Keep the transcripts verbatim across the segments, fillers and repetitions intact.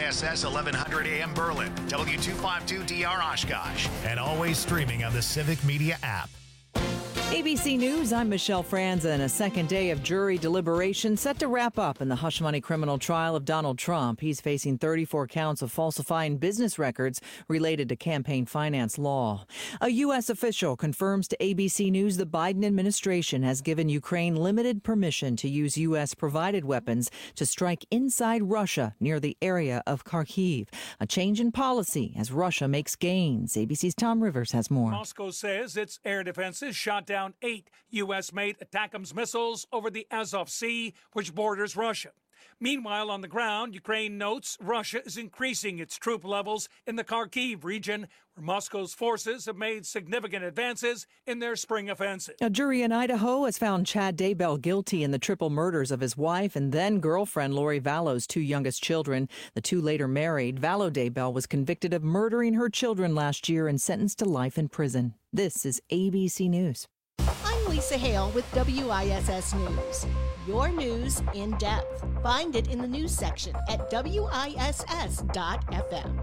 I S S eleven hundred A M Berlin, W two fifty-two D R Oshkosh, and always streaming on the Civic Media app. A B C News, I'm Michelle Franzen. A second day of jury deliberation set to wrap up in the hush money criminal trial of Donald Trump. He's facing thirty-four counts of falsifying business records related to campaign finance law. A U S official confirms to A B C News the Biden administration has given Ukraine limited permission to use U S-provided weapons to strike inside Russia near the area of Kharkiv. A change in policy as Russia makes gains. A B C's Tom Rivers has more. Moscow says its air defenses shot down eight U S-made ATACMS missiles over the Azov Sea, which borders Russia. Meanwhile, on the ground, Ukraine notes Russia is increasing its troop levels in the Kharkiv region, where Moscow's forces have made significant advances in their spring offensive. A jury in Idaho has found Chad Daybell guilty in the triple murders of his wife and then-girlfriend Lori Vallow's two youngest children. The two later married. Vallow Daybell was convicted of murdering her children last year and sentenced to life in prison. This is A B C News. I'm Lisa Hale with W I S S News. Your news in depth. Find it in the news section at W I S S dot F M.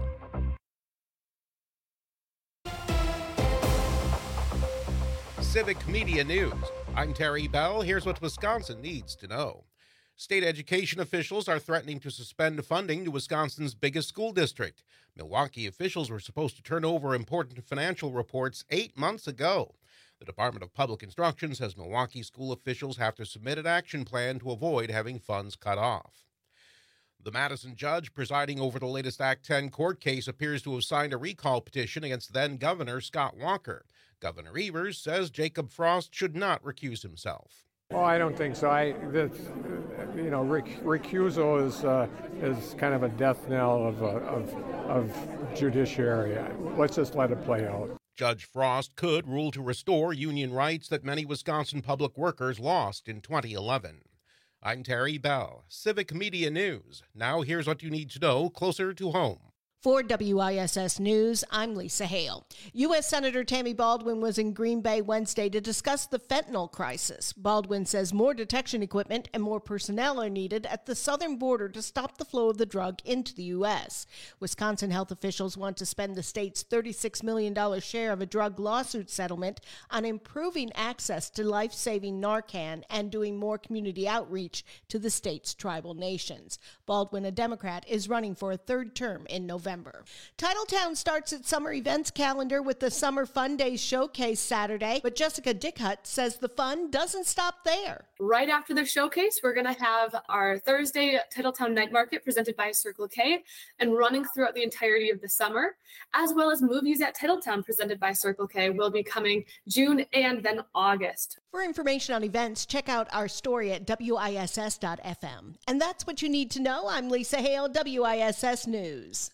Civic Media News. I'm Terry Bell. Here's what Wisconsin needs to know. State education officials are threatening to suspend funding to Wisconsin's biggest school district. Milwaukee officials were supposed to turn over important financial reports eight months ago. The Department of Public Instruction says Milwaukee school officials have to submit an action plan to avoid having funds cut off. The Madison judge presiding over the latest Act ten court case appears to have signed a recall petition against then-Governor Scott Walker. Governor Evers says Jacob Frost should not recuse himself. Oh, I don't think so. I, that, you know, rec- recusal is uh, is kind of a death knell of, uh, of of judiciary. Let's just let it play out. Judge Frost could rule to restore union rights that many Wisconsin public workers lost in twenty eleven. I'm Terry Bell, Civic Media News. Now here's what you need to know closer to home. For W I S S News, I'm Lisa Hale. U S Senator Tammy Baldwin was in Green Bay Wednesday to discuss the fentanyl crisis. Baldwin says more detection equipment and more personnel are needed at the southern border to stop the flow of the drug into the U S. Wisconsin health officials want to spend the state's thirty-six million dollars share of a drug lawsuit settlement on improving access to life-saving Narcan and doing more community outreach to the state's tribal nations. Baldwin, a Democrat, is running for a third term in November. Titletown starts its summer events calendar with the Summer Fun Days Showcase Saturday, but Jessica Dickhut says the fun doesn't stop there. Right after the showcase, we're going to have our Thursday Titletown Night Market presented by Circle K and running throughout the entirety of the summer, as well as Movies at Titletown presented by Circle K will be coming June and then August. For information on events, check out our story at W I S S dot F M. And that's what you need to know. I'm Lisa Hale, W I S S News.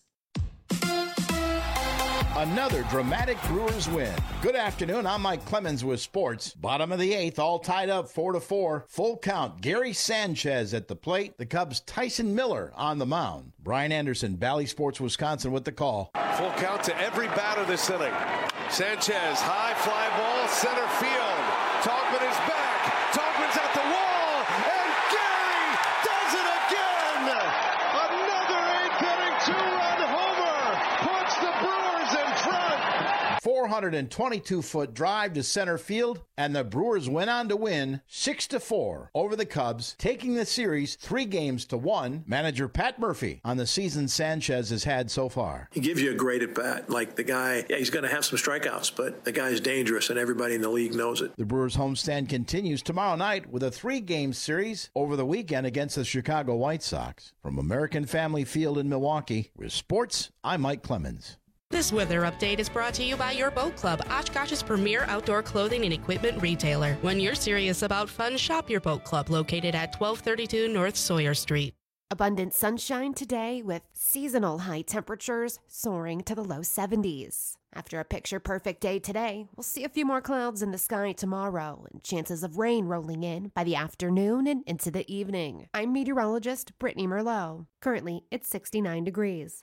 Another dramatic Brewers win. Good afternoon, I'm Mike Clemens with sports. Bottom of the eighth, all tied up four to four. Full count, Gary Sanchez at the plate. The Cubs' Tyson Miller on the mound. Brian Anderson, Bally Sports Wisconsin with the call. Full count to every batter this inning. Sanchez, high fly ball, center field. Togman is back. Togman's at the wall, and Gary does it again. Another eighth-inning two-run homer puts the Brewers in front. four hundred twenty-two foot drive to center field, and the Brewers went on to win six to four over the Cubs, taking the series three games to one. Manager Pat Murphy on the season Sanchez has had so far. He gives you a great at bat. Like the guy, yeah, he's going to have some strikeouts, but the guy's dangerous, and everybody in the league knows it. The Brewers homestand continues tomorrow night with a three-game series over the weekend against the Chicago White Sox. From American Family Field in Milwaukee, with sports, I'm Mike Clemens. This weather update is brought to you by your Boat Club, Oshkosh's premier outdoor clothing and equipment retailer. When you're serious about fun, shop your Boat Club, located at twelve thirty-two North Sawyer Street. Abundant sunshine today with seasonal high temperatures soaring to the low seventies. After a picture-perfect day today, we'll see a few more clouds in the sky tomorrow and chances of rain rolling in by the afternoon and into the evening. I'm meteorologist Brittany Merlot. Currently, it's sixty-nine degrees.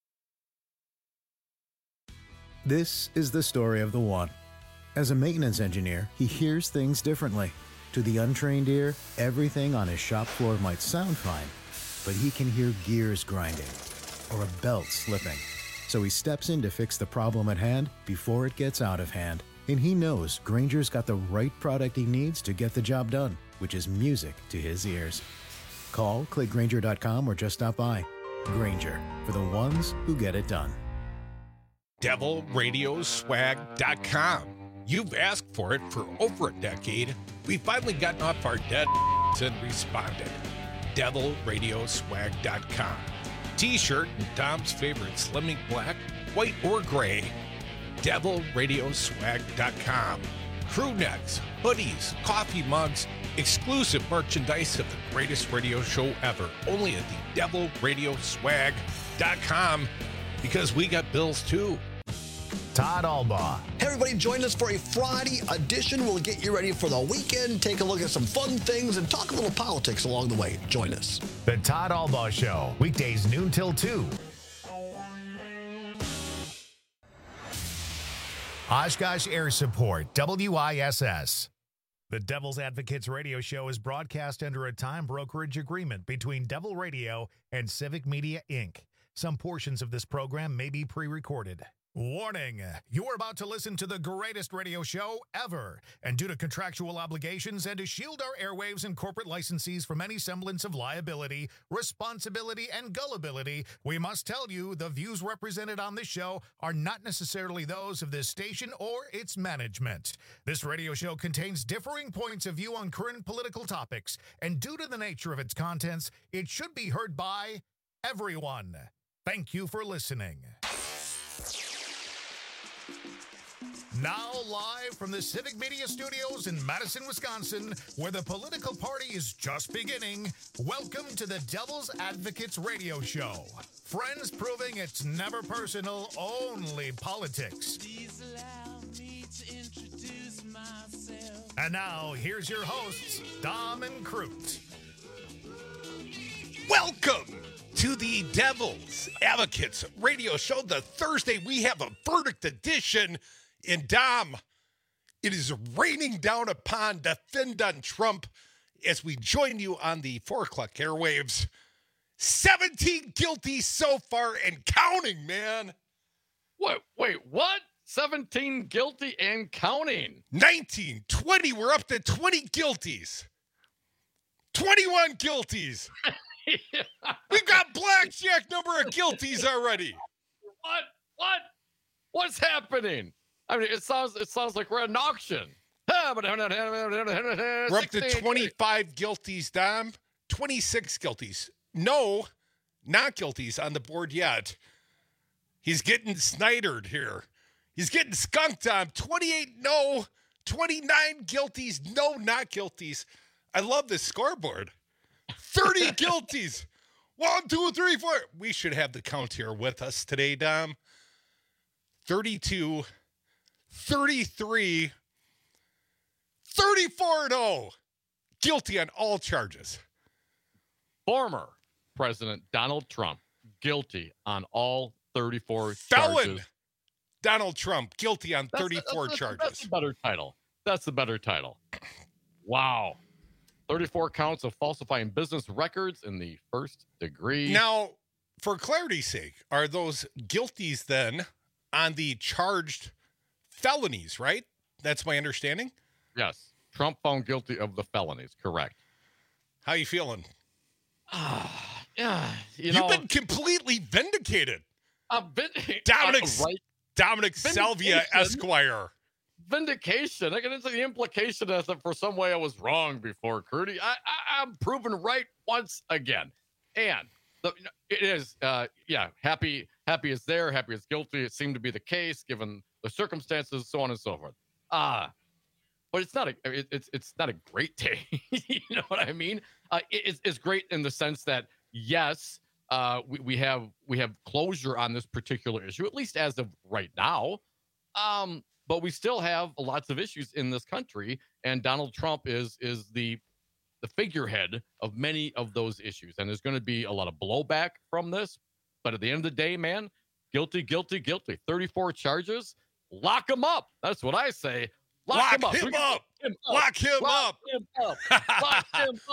This is the story of the one. As a maintenance engineer, he hears things differently. To the untrained ear, everything on his shop floor might sound fine, but he can hear gears grinding or a belt slipping. So he steps in to fix the problem at hand before it gets out of hand. And he knows Grainger's got the right product he needs to get the job done, which is music to his ears. Call, click Grainger dot com, or just stop by. Grainger, for the ones who get it done. devil radio swag dot com. You've asked for it for over a decade. We've finally gotten off our dead and responded. devil radio swag dot com. T-shirt in Dom's favorite slimming black, white, or gray. devil radio swag dot com. Crew necks, hoodies, coffee mugs, exclusive merchandise of the greatest radio show ever. Only at the devil radio swag dot com, because we got bills too. Todd Albaugh. Hey everybody, join us for a Friday edition. We'll get you ready for the weekend, take a look at some fun things, and talk a little politics along the way. Join us. The Todd Albaugh Show, weekdays noon till two. Oshkosh Air Support, W I S S. The Devil's Advocates radio show is broadcast under a time brokerage agreement between Devil Radio and Civic Media, Incorporated. Some portions of this program may be pre-recorded. Warning, you are about to listen to the greatest radio show ever, and due to contractual obligations and to shield our airwaves and corporate licensees from any semblance of liability, responsibility, and gullibility, we must tell you the views represented on this show are not necessarily those of this station or its management. This radio show contains differing points of view on current political topics, and due to the nature of its contents, it should be heard by everyone. Thank you for listening. Now live from the Civic Media Studios in Madison, Wisconsin, where the political party is just beginning, welcome to the Devil's Advocates radio show. Friends proving it's never personal, only politics. Please allow me to introduce myself. And now, here's your hosts, Dom and Crute. Welcome to the Devil's Advocates radio show. The Thursday, we have a verdict edition. And Dom, it is raining down upon defendant Trump as we join you on the four o'clock airwaves. seventeen guilty so far and counting, man. Wait, wait, what? seventeen guilty and counting. nineteen, twenty, we're up to twenty guilties. twenty-one guilties. Yeah. We've got blackjack number of guilties already. What? What? What's happening? I mean, it sounds it sounds like we're at an auction. We're up to twenty-five guilties, Dom. twenty-six guilties. No, not guilties on the board yet. He's getting Snydered here. He's getting skunked on. twenty-eight no, twenty-nine guilties, no, not guilties. I love this scoreboard. thirty guilties. One, two, three, four. We should have the count here with us today, Dom. thirty-two. thirty-three, thirty-four and oh, guilty on all charges. Former President Donald Trump, guilty on all thirty-four Felon charges. Donald Trump, guilty on That's thirty-four the, that's charges. The, that's the better title. That's the better title. Wow. thirty-four counts of falsifying business records in the first degree. Now, for clarity's sake, are those guilties then on the charged felonies, right? That's my understanding. Yes. Trump found guilty of the felonies. Correct. How you feeling? Ah, yeah. You You've know, been completely vindicated. I've been Dominic, uh, right. Dominic Salvia, Esquire. Vindication. I get into the implication as if for some way I was wrong before, Curdy. I, I, I'm proven right once again. And the, it is, uh, yeah, happy, happy is there, happy is guilty. It seemed to be the case given the circumstances, so on and so forth. Ah, uh, but it's not a, it, it's it's not a great day. You know what I mean? Uh, it, it's, it's great in the sense that yes, uh, we, we have we have closure on this particular issue, at least as of right now. Um, but we still have lots of issues in this country, and Donald Trump is is the the figurehead of many of those issues, and there's going to be a lot of blowback from this. But at the end of the day, man, guilty, guilty, guilty. thirty-four charges. Lock him up. That's what I say. Lock, Lock him up. Him up. Him up. Lock him Lock up. him up. Lock him up.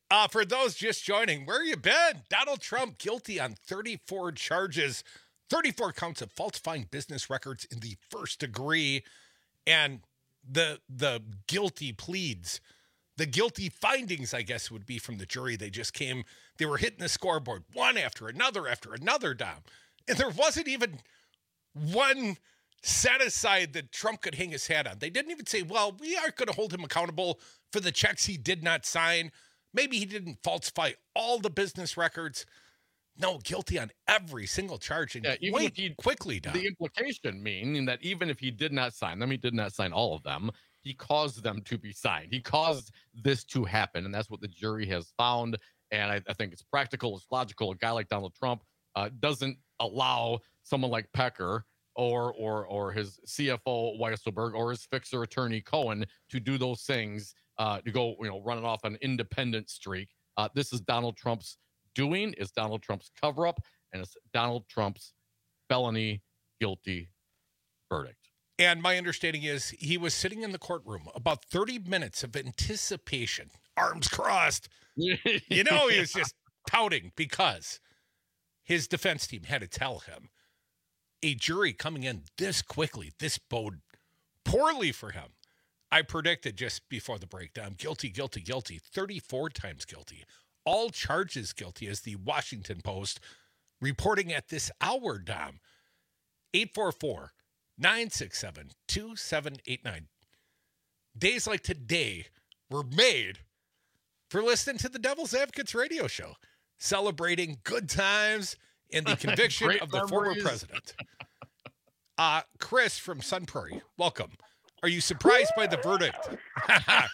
Uh, for those just joining, where you been? Donald Trump guilty on thirty-four charges, thirty-four counts of falsifying business records in the first degree, and the the guilty pleads, the guilty findings, I guess, would be from the jury. They just came, they were hitting the scoreboard one after another after another down, and there wasn't even one set aside that Trump could hang his hat on. They didn't even say, well, we aren't going to hold him accountable for the checks he did not sign. Maybe he didn't falsify all the business records. No, guilty on every single charge. And yeah, even wait, if he quickly done. The implication meaning that even if he did not sign them, he did not sign all of them. He caused them to be signed. He caused this to happen, and that's what the jury has found. And I, I think it's practical, it's logical. A guy like Donald Trump uh, doesn't allow someone like Pecker or or or his C F O Weisselberg or his fixer attorney Cohen to do those things. Uh, to go, you know, running off an independent streak. Uh, this is Donald Trump's doing. It's Donald Trump's cover-up, and it's Donald Trump's felony guilty verdict. And my understanding is he was sitting in the courtroom, about thirty minutes of anticipation, arms crossed. You know, he was just pouting because his defense team had to tell him a jury coming in this quickly, this bode poorly for him. I predicted just before the breakdown, guilty, guilty, guilty, thirty-four times guilty. All charges guilty, as the Washington Post reporting at this hour, Dom. eight four four, nine six seven, two seven eight nine. Days like today were made for listening to the Devil's Advocates radio show, celebrating good times and the conviction of the memories. Former president. Uh, Chris from Sun Prairie, welcome. Are you surprised by the verdict? Oh my god!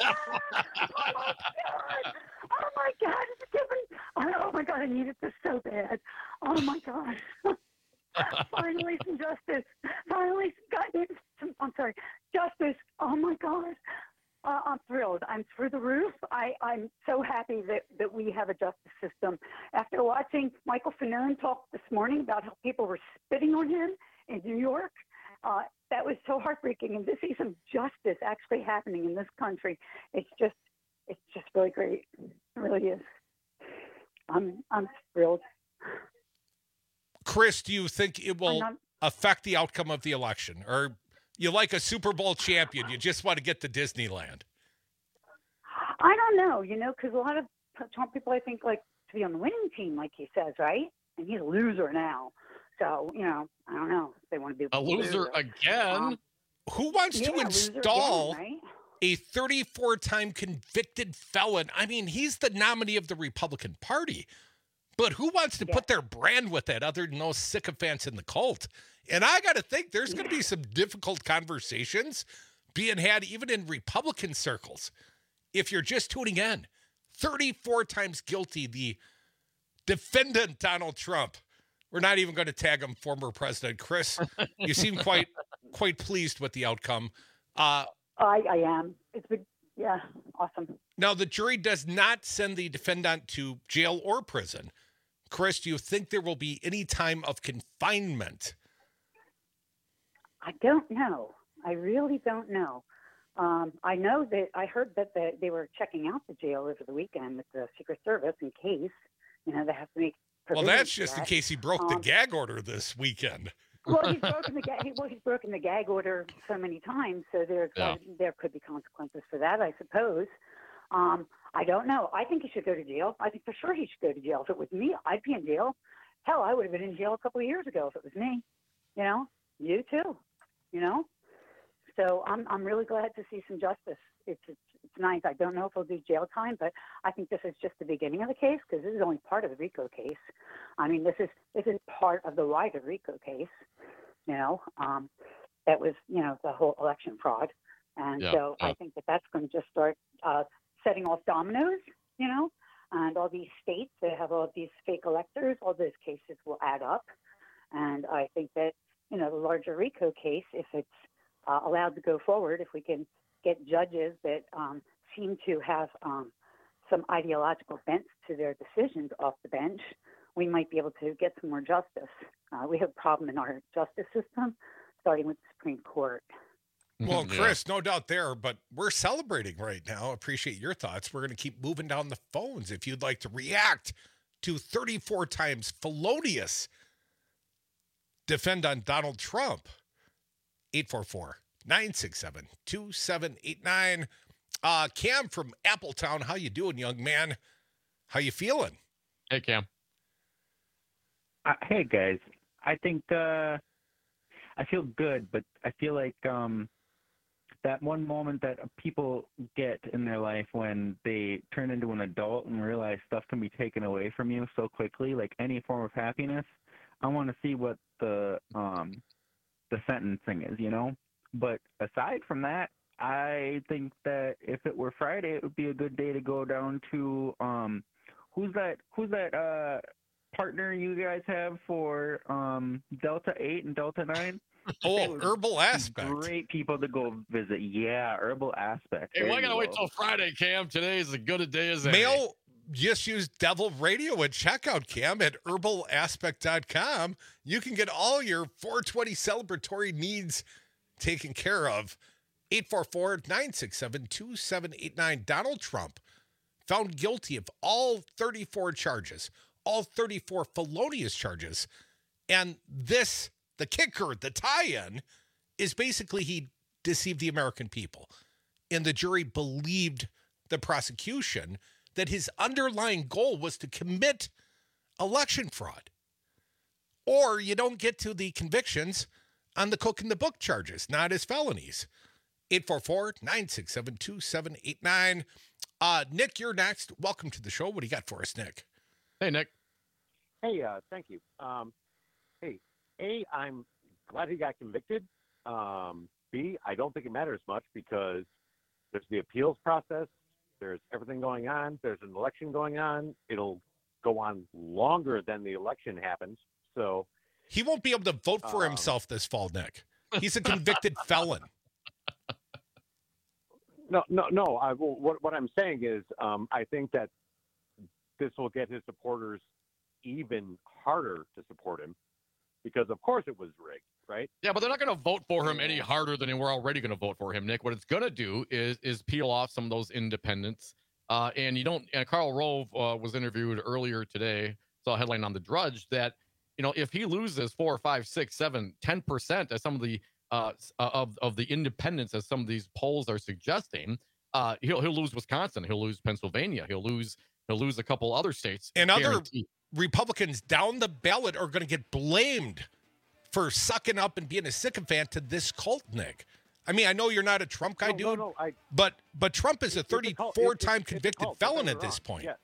Oh my god! It's giving. Oh my god! I needed this so bad. Oh my god! Finally, some justice. Finally, some, some, I'm sorry, justice. Oh my god! Uh, I'm thrilled. I'm through the roof. I, I'm so happy that, that we have a justice system. After watching Michael Fanone talk this morning about how people were spitting on him in New York. Uh, that was so heartbreaking, and to see some justice actually happening in this country, it's just, it's just really great. It really is. I'm, I'm thrilled. Chris, do you think it will not, affect the outcome of the election, or you like a Super Bowl champion, you just want to get to Disneyland? I don't know, you know, because a lot of Trump people, I think, like to be on the winning team, like he says, right? And he's a loser now. So, you know, I don't know if they want to be a loser, loser. again. Um, Who wants yeah, to install again, right? a thirty-four time convicted felon? I mean, he's the nominee of the Republican Party, but who wants to yeah. put their brand with it other than those sycophants in the cult? And I got to think there's going to be some difficult conversations being had even in Republican circles. If you're just tuning in, thirty-four times guilty, the defendant, Donald Trump. We're not even going to tag him former president. Chris, you seem quite quite pleased with the outcome. Uh, I, I am. It's been, yeah, awesome. Now, the jury does not send the defendant to jail or prison. Chris, do you think there will be any time of confinement? I don't know. I really don't know. Um, I know that I heard that the, they were checking out the jail over the weekend with the Secret Service in case, you know, they have to make. Well, that's just that. in case he broke um, the gag order this weekend. Well, he's broken the gag. Well, he's broken the gag order so many times, so there yeah. there could be consequences for that, I suppose. Um, I don't know. I think he should go to jail. I think for sure he should go to jail. If it was me, I'd be in jail. Hell, I would have been in jail a couple of years ago if it was me. You know, you too. You know. So I'm I'm really glad to see some justice. It's it's, it's nice. I don't know if he'll do jail time, but I think this is just the beginning of the case because this is only part of the RICO case. I mean, this is this is part of the wider RICO case. You know, um, that was you know the whole election fraud, and yeah, so yeah. I think that that's going to just start uh, setting off dominoes. You know, and all these states that have all these fake electors, all those cases will add up, and I think that you know the larger RICO case, if it's Uh, allowed to go forward, if we can get judges that um, seem to have um, some ideological bent to their decisions off the bench, we might be able to get some more justice. Uh, we have a problem in our justice system, starting with the Supreme Court. Well, Yeah. Chris, no doubt there, but we're celebrating right now. Appreciate your thoughts. We're going to keep moving down the phones. If you'd like to react to thirty-four times felonious defend on Donald Trump, eight four four, nine six seven, two seven eight nine. Uh, Cam from Appletown, how you doing, young man? How you feeling? Hey, Cam. Uh, hey, guys. I think uh, I feel good, but I feel like um, that one moment that people get in their life when they turn into an adult and realize stuff can be taken away from you so quickly, like any form of happiness. I want to see what the um, the sentencing is, you know? But aside from that, I think that if it were Friday, it would be a good day to go down to um, who's that? Who's that uh, partner you guys have for um, Delta eight and Delta nine? Oh, Herbal Aspect. Great people to go visit. Yeah, Herbal Aspect. Hey, There why you gotta wait go. till Friday, Cam? Today is as good a day as any. Mail, just use Devil Radio at checkout, Cam, at herbal aspect dot com. You can get all your four twenty celebratory needs taken care of. eight four four, nine six seven, two seven eight nine. Donald Trump found guilty of all thirty-four charges, all thirty-four felonious charges. And this, the kicker, the tie-in, is basically he deceived the American people. And the jury believed the prosecution that his underlying goal was to commit election fraud. Or you don't get to the convictions on the cook in the book charges, not as felonies. eight four four, nine six seven, two seven eight nine. Uh, Nick, you're next. Welcome to the show. What do you got for us, Nick? Hey, Nick. Hey, uh, thank you. Um, hey, A, I'm glad he got convicted. Um, B, I don't think it matters much because there's the appeals process. There's everything going on. There's an election going on. It'll go on longer than the election happens. So he won't be able to vote for um, himself this fall, Nick. He's a convicted felon. No, no, no. I, what, what I'm saying is um, I think that this will get his supporters even harder to support him because, of course, it was rigged, right? Yeah, but they're not going to vote for him any harder than they were already going to vote for him, Nick. What it's going to do is is peel off some of those independents. Uh, and you don't. And Karl Rove uh, was interviewed earlier today. Saw a headline on The Drudge that, you know, if he loses four, five, six, seven, ten percent, as some of the uh, of of the independents, as some of these polls are suggesting, uh, he'll he'll lose Wisconsin, he'll lose Pennsylvania, he'll lose he'll lose a couple other states. And other Guaranteed. Republicans down the ballot are going to get blamed for sucking up and being a sycophant to this cult, Nick. I mean, I know you're not a Trump guy, No, dude, no, no, I- but but Trump is a It's a cult. thirty-four-time It's- it's a convicted cult. Don't felon get at me this wrong. point. Yeah.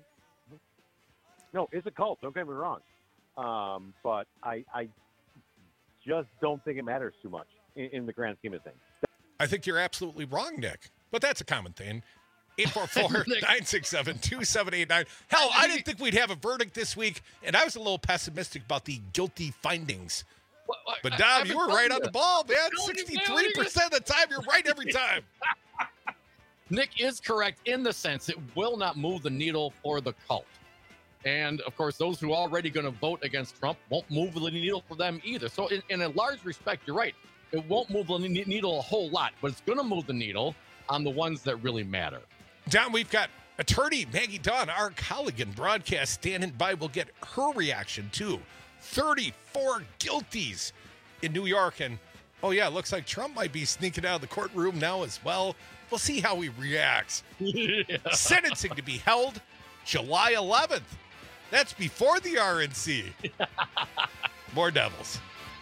No, it's a cult. Don't get me wrong. Um, but I, I just don't think it matters too much in, in the grand scheme of things. I think you're absolutely wrong, Nick. But that's a common thing. eight four four, nine six seven, two seven eight nine. Hell, I didn't think we'd have a verdict this week, and I was a little pessimistic about the guilty findings. But, Dom, you were right on the ball, man. sixty-three percent of the time, you're right every time. Nick is correct in the sense it will not move the needle for the cult. And, of course, those who are already going to vote against Trump won't move the needle for them either. So, in, in a large respect, you're right. It won't move the needle a whole lot, but it's going to move the needle on the ones that really matter. Don, we've got attorney Maggie Dawn, our colleague in broadcast, standing by. We'll get her reaction, too. thirty-four guilties in New York. And, oh, yeah, it looks like Trump might be sneaking out of the courtroom now as well. We'll see how he reacts. Yeah. Sentencing to be held July eleventh. That's before the R N C. More Devils.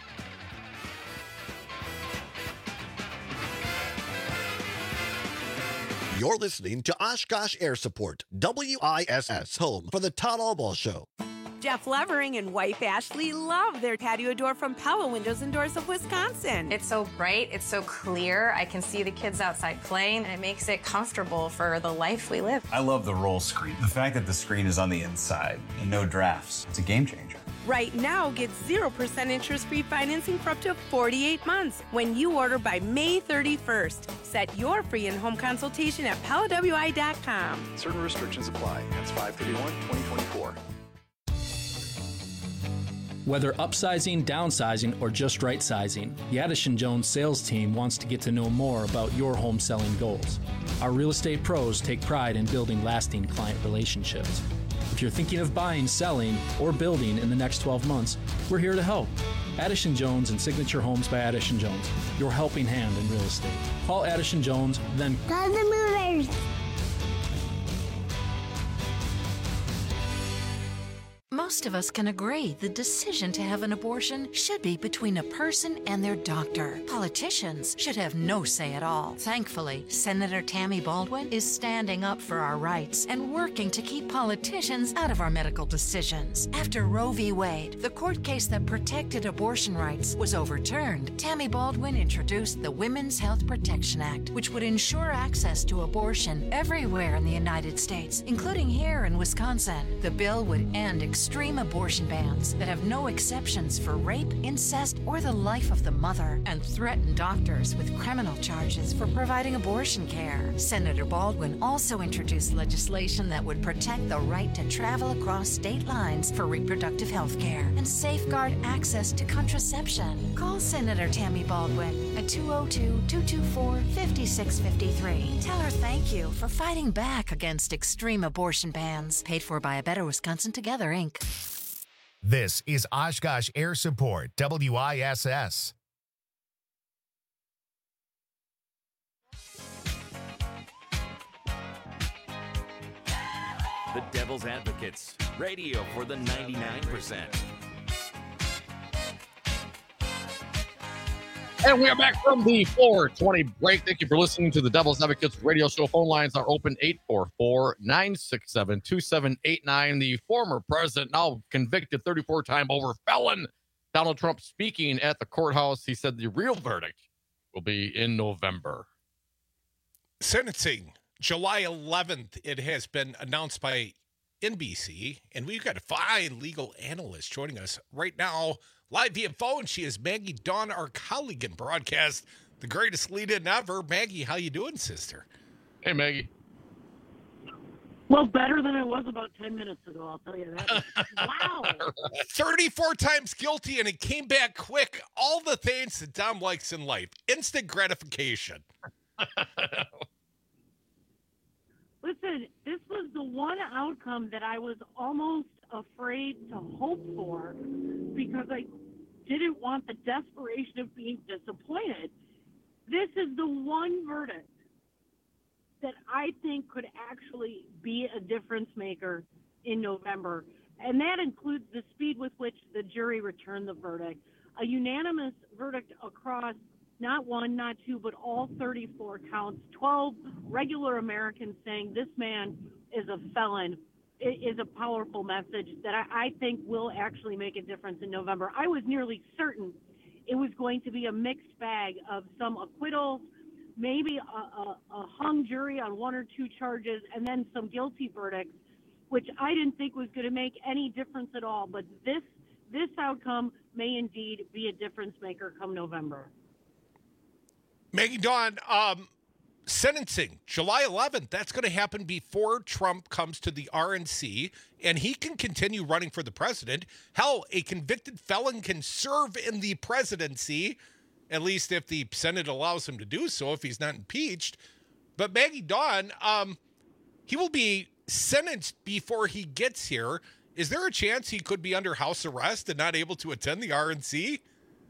You're listening to Oshkosh Air Support, W I S S, home for the Todd Albaugh Show. Jeff Levering and wife Ashley love their patio door from Pella Windows and Doors of Wisconsin. It's so bright, it's so clear. I can see the kids outside playing, and it makes it comfortable for the life we live. I love the roll screen. The fact that the screen is on the inside and no drafts, it's a game changer. Right now, get zero percent interest-free financing for up to forty-eight months when you order by May thirty-first. Set your free in-home consultation at Pella W I dot com. Certain restrictions apply. That's five thirty-one, twenty twenty-four. Whether upsizing, downsizing, or just right sizing, the Addison Jones sales team wants to get to know more about your home selling goals. Our real estate pros take pride in building lasting client relationships. If you're thinking of buying, selling, or building in the next twelve months, we're here to help. Addison Jones and Signature Homes by Addison Jones, your helping hand in real estate. Call Addison Jones, then Go the Movers! Most of us can agree the decision to have an abortion should be between a person and their doctor. Politicians should have no say at all. Thankfully, Senator Tammy Baldwin is standing up for our rights and working to keep politicians out of our medical decisions. After Roe v. Wade, the court case that protected abortion rights, was overturned, Tammy Baldwin introduced the Women's Health Protection Act, which would ensure access to abortion everywhere in the United States, including here in Wisconsin. The bill would end extreme abortion bans that have no exceptions for rape, incest, or the life of the mother, and threaten doctors with criminal charges for providing abortion care. Senator Baldwin also introduced legislation that would protect the right to travel across state lines for reproductive health care and safeguard access to contraception. Call Senator Tammy Baldwin at two oh two, two two four, five six five three. Tell her thank you for fighting back against extreme abortion bans. Paid for by A Better Wisconsin Together, Incorporated. This is Oshkosh Air Support, W I S S. The Devil's Advocates, radio for the ninety-nine percent. And we are back from the four twenty break. Thank you for listening to the Devil's Advocates radio show. Phone lines are open eight four four, nine six seven, two seven eight nine. The former president, now convicted thirty-four time over felon, Donald Trump, speaking at the courthouse. He said the real verdict will be in November. Sentencing, July eleventh, it has been announced by N B C, and we've got a fine legal analyst joining us right now. Live via phone, she is Maggie Dawn, our colleague in broadcast, the greatest lead-in ever. Maggie, how you doing, sister? Hey, Maggie. Well, better than I was about ten minutes ago, I'll tell you that. Wow. thirty-four times guilty, and it came back quick. All the things that Dom likes in life. Instant gratification. Listen, this was the one outcome that I was almost afraid to hope for because I didn't want the desperation of being disappointed. This is the one verdict that I think could actually be a difference maker in November, and that includes the speed with which the jury returned the verdict. A unanimous verdict across not one, not two, but all thirty-four counts, twelve regular Americans saying this man is a felon. It is a powerful message that I, I think will actually make a difference in November. I was nearly certain it was going to be a mixed bag of some acquittals, maybe a, a, a hung jury on one or two charges, and then some guilty verdicts, which I didn't think was going to make any difference at all. But this this outcome may indeed be a difference maker come November. Maggie Dawn, um, sentencing, July eleventh, that's going to happen before Trump comes to the R N C, and he can continue running for the president. Hell, a convicted felon can serve in the presidency, at least if the Senate allows him to do so, if he's not impeached. But Maggie Dawn, um, he will be sentenced before he gets here. Is there a chance he could be under house arrest and not able to attend the R N C?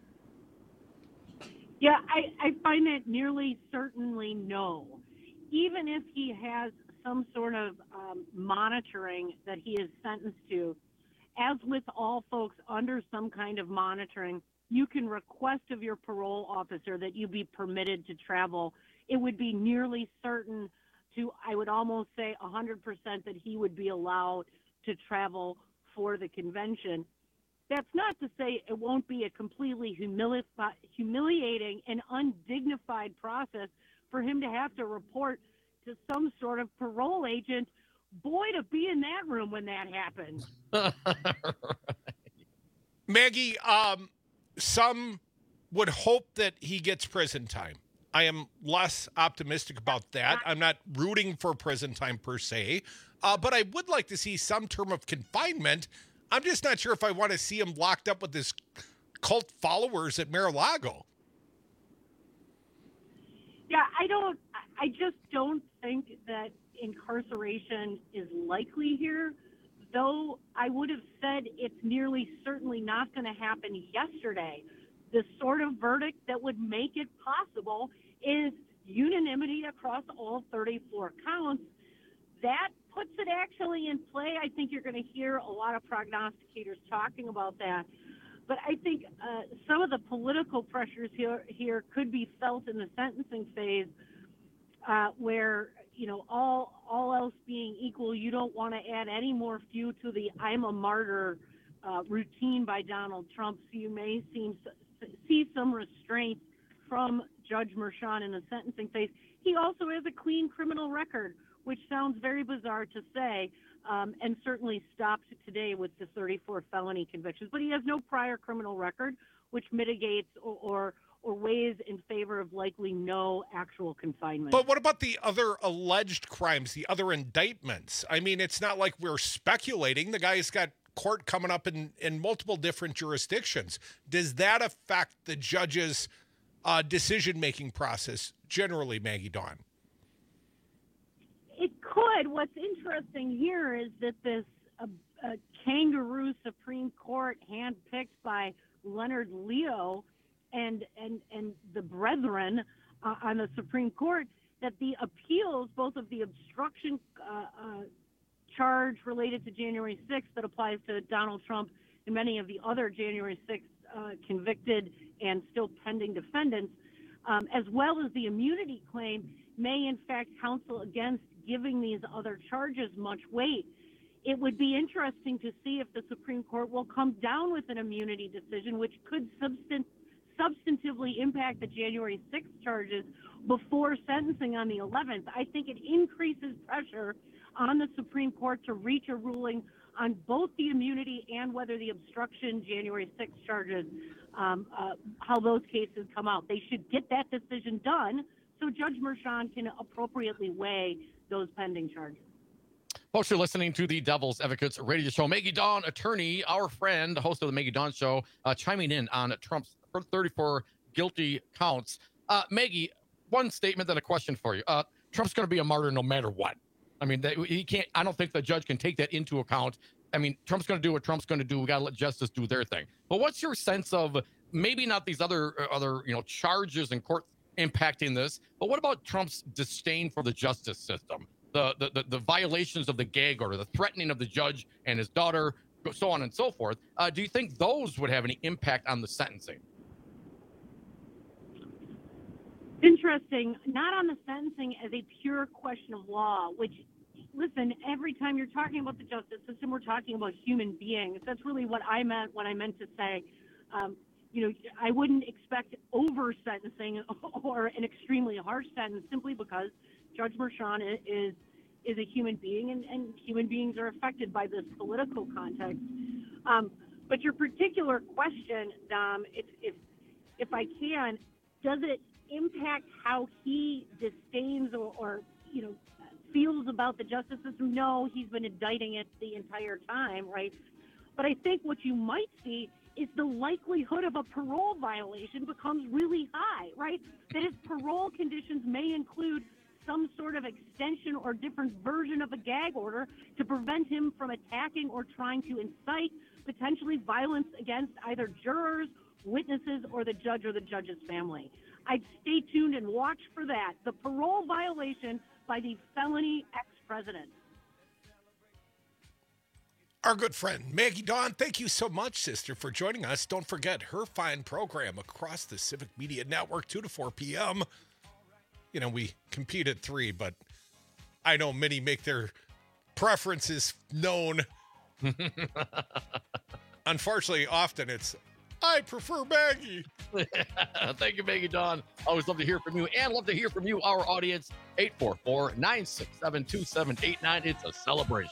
Yeah, I, I find that nearly certainly no. Even if he has some sort of um, monitoring that he is sentenced to, as with all folks under some kind of monitoring, you can request of your parole officer that you be permitted to travel. It would be nearly certain to, I would almost say one hundred percent that he would be allowed to travel for the convention. That's not to say it won't be a completely humili- humiliating and undignified process for him to have to report to some sort of parole agent. Boy, to be in that room when that happens. Maggie, um, some would hope that he gets prison time. I am less optimistic about that. I'm not rooting for prison time per se, uh, but I would like to see some term of confinement. I'm just not sure if I want to see him locked up with his cult followers at Mar-a-Lago. Yeah, I don't, I just don't think that incarceration is likely here, though I would have said it's nearly certainly not going to happen yesterday. The sort of verdict that would make it possible is unanimity across all thirty-four counts. That puts it actually in play. I think you're going to hear a lot of prognosticators talking about that. But I think uh, some of the political pressures here, here could be felt in the sentencing phase uh, where, you know, all all else being equal, you don't want to add any more fuel to the I'm a martyr uh, routine by Donald Trump. So you may seem, see some restraint from Judge Merchan in the sentencing phase. He also has a clean criminal record, which sounds very bizarre to say, um, and certainly stopped today with the thirty-four felony convictions. But he has no prior criminal record, which mitigates or, or or weighs in favor of likely no actual confinement. But what about the other alleged crimes, the other indictments? I mean, it's not like we're speculating. The guy's got court coming up in, in multiple different jurisdictions. Does that affect the judge's uh, decision-making process generally, Maggie Dawn? It could. What's interesting here is that this uh, uh, kangaroo Supreme Court handpicked by Leonard Leo and and and the brethren uh, on the Supreme Court, that the appeals, both of the obstruction uh, uh, charge related to January sixth that applies to Donald Trump and many of the other January sixth uh, convicted and still pending defendants, um, as well as the immunity claim, may in fact counsel against giving these other charges much weight. It would be interesting to see if the Supreme Court will come down with an immunity decision, which could substan- substantively impact the January sixth charges before sentencing on the eleventh. I think it increases pressure on the Supreme Court to reach a ruling on both the immunity and whether the obstruction January sixth charges, um, uh, how those cases come out. They should get that decision done so Judge Merchan can appropriately weigh those pending charges. Folks, you're listening to the Devil's Advocates radio show. Maggie Dawn, attorney, our friend, host of the Maggie Dawn Show, uh, chiming in on Trump's thirty-four guilty counts. Uh, Maggie, one statement, then a question for you. Uh, Trump's going to be a martyr no matter what. I mean, they, he can't. I don't think the judge can take that into account. I mean, Trump's going to do what Trump's going to do. We got to let justice do their thing. But what's your sense of maybe not these other other you know charges in court impacting this, but what about Trump's disdain for the justice system? The, the, the, the violations of the gag order, the threatening of the judge and his daughter, so on and so forth. Uh, do you think those would have any impact on the sentencing? Interesting. Not on the sentencing as a pure question of law, which, listen, every time you're talking about the justice system, we're talking about human beings. That's really what I meant when I meant to say, um, you know, I wouldn't expect over-sentencing or an extremely harsh sentence simply because Judge Merchan is is a human being, and, and human beings are affected by this political context. Um, but your particular question, Dom, if, if if I can, does it impact how he disdains or, or you know feels about the justice system? No, he's been indicting it the entire time, right? But I think what you might see is the likelihood of a parole violation becomes really high, right? That his parole conditions may include some sort of extension or different version of a gag order to prevent him from attacking or trying to incite potentially violence against either jurors, witnesses, or the judge or the judge's family. I'd stay tuned and watch for that. The parole violation by the felony ex-president. Our good friend, Maggie Dawn, thank you so much, sister, for joining us. Don't forget her fine program across the Civic Media Network, two to four p.m., You know, we compete at three, but I know many make their preferences known. Unfortunately, often it's, I prefer Maggie. Thank you, Maggie Dawn. Always love to hear from you, and love to hear from you, our audience. eight four four, nine six seven, two seven eight nine. It's a celebration.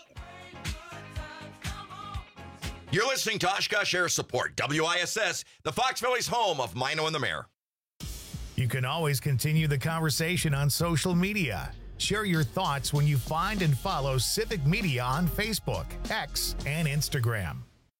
You're listening to Oshkosh Air Support, W I S S, the Fox Valley's home of Mino and the Mayor. You can always continue the conversation on social media. Share your thoughts when you find and follow Civic Media on Facebook, X, and Instagram.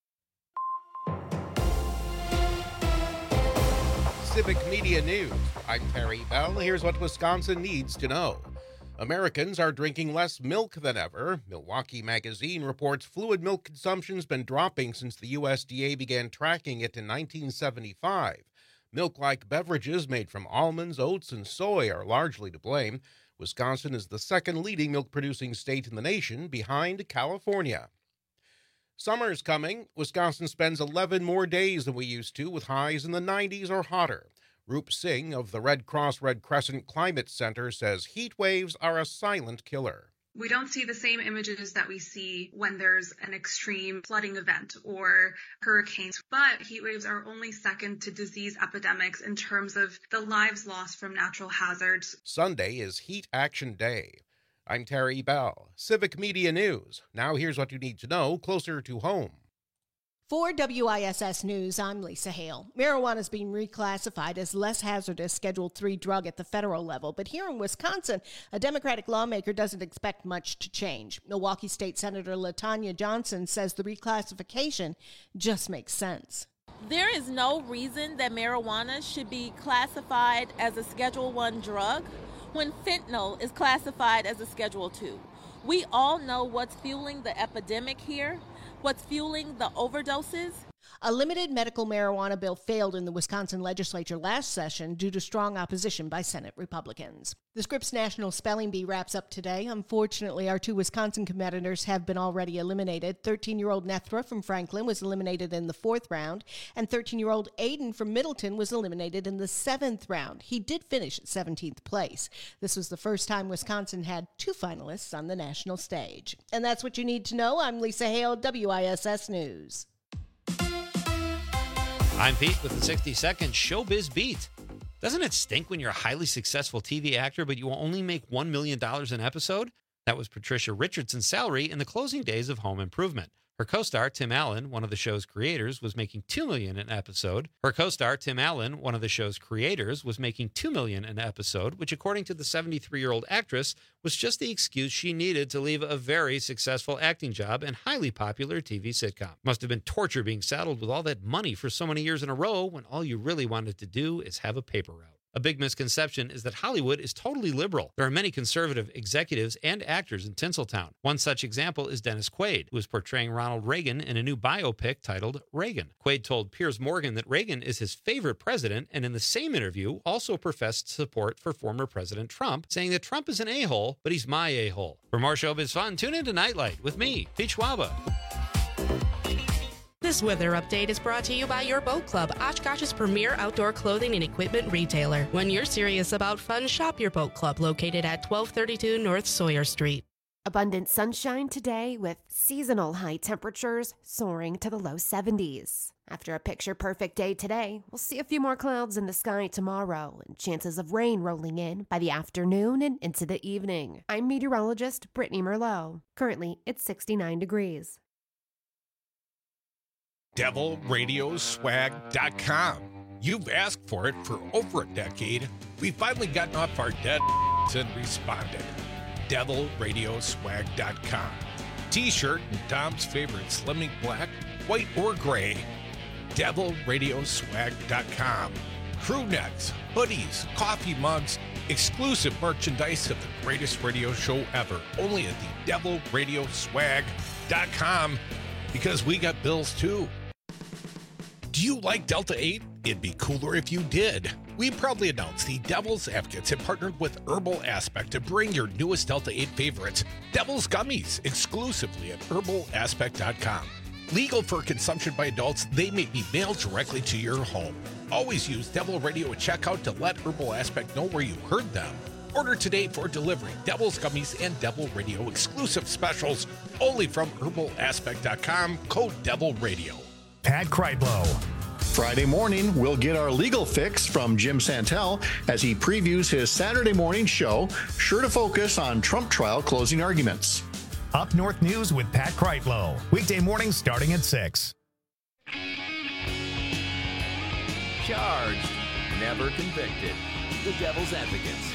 Civic Media News. I'm Terry Bell. Here's what Wisconsin needs to know. Americans are drinking less milk than ever. Milwaukee Magazine reports fluid milk consumption's been dropping since the U S D A began tracking it in nineteen seventy-five. Milk-like beverages made from almonds, oats, and soy are largely to blame. Wisconsin is the second leading milk-producing state in the nation, behind California. Summer's coming. Wisconsin spends eleven more days than we used to, with highs in the nineties or hotter. Roop Singh of the Red Cross Red Crescent Climate Center says heat waves are a silent killer. We don't see the same images that we see when there's an extreme flooding event or hurricanes, but heat waves are only second to disease epidemics in terms of the lives lost from natural hazards. Sunday is Heat Action Day. I'm Terry Bell, Civic Media News. Now here's what you need to know closer to home. For W I S S News, I'm Lisa Hale. Marijuana is being reclassified as less hazardous Schedule three drug at the federal level, but here in Wisconsin, a Democratic lawmaker doesn't expect much to change. Milwaukee State Senator LaTanya Johnson says the reclassification just makes sense. There is no reason that marijuana should be classified as a Schedule one drug when fentanyl is classified as a Schedule two. We all know what's fueling the epidemic here. What's fueling the overdoses? A limited medical marijuana bill failed in the Wisconsin legislature last session due to strong opposition by Senate Republicans. The Scripps National Spelling Bee wraps up today. Unfortunately, our two Wisconsin competitors have been already eliminated. thirteen-year-old Nethra from Franklin was eliminated in the fourth round, and thirteen-year-old Aiden from Middleton was eliminated in the seventh round. He did finish at seventeenth place. This was the first time Wisconsin had two finalists on the national stage. And that's what you need to know. I'm Lisa Hale, W I S S News. I'm Pete with the sixty-second Showbiz Beat. Doesn't it stink when you're a highly successful T V actor, but you only make one million dollars an episode? That was Patricia Richardson's salary in the closing days of Home Improvement. Her co-star, Tim Allen, one of the show's creators, was making two million dollars an episode. Her co-star, Tim Allen, one of the show's creators, was making two million dollars an episode, which, according to the seventy-three-year-old actress, was just the excuse she needed to leave a very successful acting job and highly popular T V sitcom. Must have been torture being saddled with all that money for so many years in a row when all you really wanted to do is have a paper route. A big misconception is that Hollywood is totally liberal. There are many conservative executives and actors in Tinseltown. One such example is Dennis Quaid, who is portraying Ronald Reagan in a new biopic titled Reagan. Quaid told Piers Morgan that Reagan is his favorite president, and in the same interview also professed support for former President Trump, saying that Trump is an a-hole, but he's my a-hole. For more showbiz fun, tune in to Nightlight with me, Pete Schwaba. This weather update is brought to you by your Boat Club, Oshkosh's premier outdoor clothing and equipment retailer. When you're serious about fun, shop your Boat Club, located at twelve thirty-two North Sawyer Street. Abundant sunshine today with seasonal high temperatures soaring to the low seventies. After a picture-perfect day today, we'll see a few more clouds in the sky tomorrow and chances of rain rolling in by the afternoon and into the evening. I'm meteorologist Brittany Merlot. Currently, it's sixty-nine degrees. devil radio swag dot com. You've asked for it for over a decade. We've finally gotten off our dead and responded. devil radio swag dot com. T-shirt and Dom's favorite Slimming Black, white or gray. devil radio swag dot com. Crew necks, hoodies, coffee mugs, exclusive merchandise of the greatest radio show ever. Only at the devil radio swag dot com, because we got bills too. Do you like Delta eight? It'd be cooler if you did. We proudly announced the Devil's Advocates have partnered with Herbal Aspect to bring your newest Delta eight favorites, Devil's Gummies, exclusively at herbal aspect dot com. Legal for consumption by adults, they may be mailed directly to your home. Always use Devil Radio at checkout to let Herbal Aspect know where you heard them. Order today for delivery. Devil's Gummies and Devil Radio exclusive specials only from herbal aspect dot com, code Devil Radio. Pat Kreitlow. Friday morning, we'll get our legal fix from Jim Santel as he previews his Saturday morning show, sure to focus on Trump trial closing arguments. Up North News with Pat Kreitlow. Weekday mornings starting at six. Charged, never convicted. The Devil's Advocates.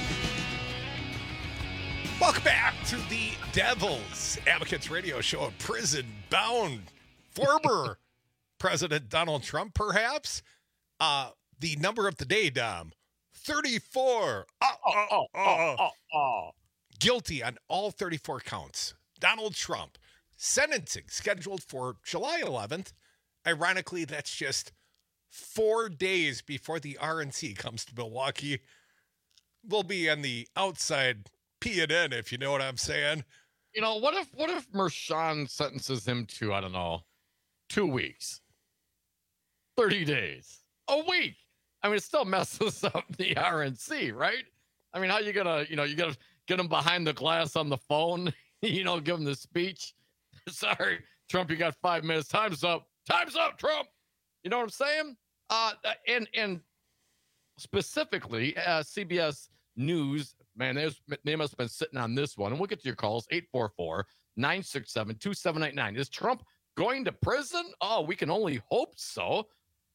Welcome back to the Devil's Advocates radio show. A prison-bound former President Donald Trump, perhaps. Uh, the number of the day, Dom. thirty-four. Oh, oh, Oh, oh, oh, oh. Guilty on all thirty-four counts. Donald Trump. Sentencing scheduled for July eleventh. Ironically, that's just four days before the R N C comes to Milwaukee. We'll be on the outside peeing in, if you know what I'm saying. You know, what if what if Mershon sentences him to, I don't know, two weeks, thirty days, a week? I mean, it still messes up the R N C, right? I mean, how you gonna, you know, you gotta get him behind the glass on the phone, you know, give him the speech. Sorry, Trump, you got five minutes. Time's up. Time's up, Trump. You know what I'm saying? Uh, and and specifically, uh, C B S News, man, they, was, they must have been sitting on this one. And we'll get to your calls, eight four four, nine six seven, two seven eight nine. Is Trump going to prison? Oh, we can only hope so.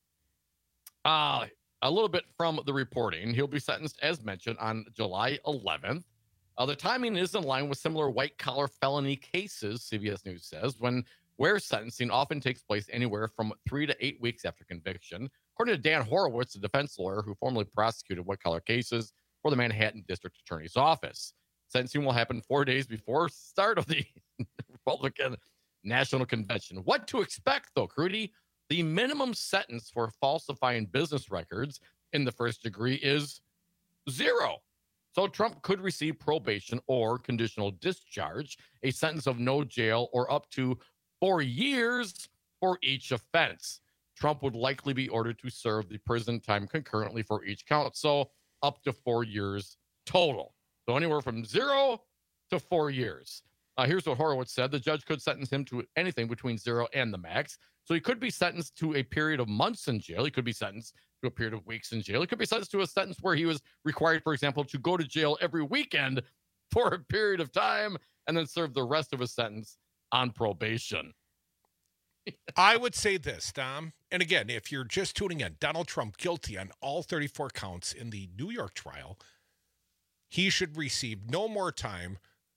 Uh, a little bit from the reporting. He'll be sentenced, as mentioned, on July eleventh. Uh, the timing is in line with similar white-collar felony cases, C B S News says, when where sentencing often takes place anywhere from three to eight weeks after conviction. According to Dan Horowitz, a defense lawyer who formerly prosecuted white-collar cases for the Manhattan District Attorney's Office. Sentencing will happen four days before start of the Republican National Convention. What to expect, though, Crudy? The minimum sentence for falsifying business records in the first degree is zero. So Trump could receive probation or conditional discharge, a sentence of no jail or up to four years for each offense. Trump would likely be ordered to serve the prison time concurrently for each count, so up to four years total. So anywhere from zero to four years. Uh, here's what Horowitz said. The judge could sentence him to anything between zero and the max. So he could be sentenced to a period of months in jail. He could be sentenced to a period of weeks in jail. He could be sentenced to a sentence where he was required, for example, to go to jail every weekend for a period of time and then serve the rest of his sentence on probation. I would say this, Dom. And again, if you're just tuning in, Donald Trump guilty on all thirty-four counts in the New York trial. He should receive no more time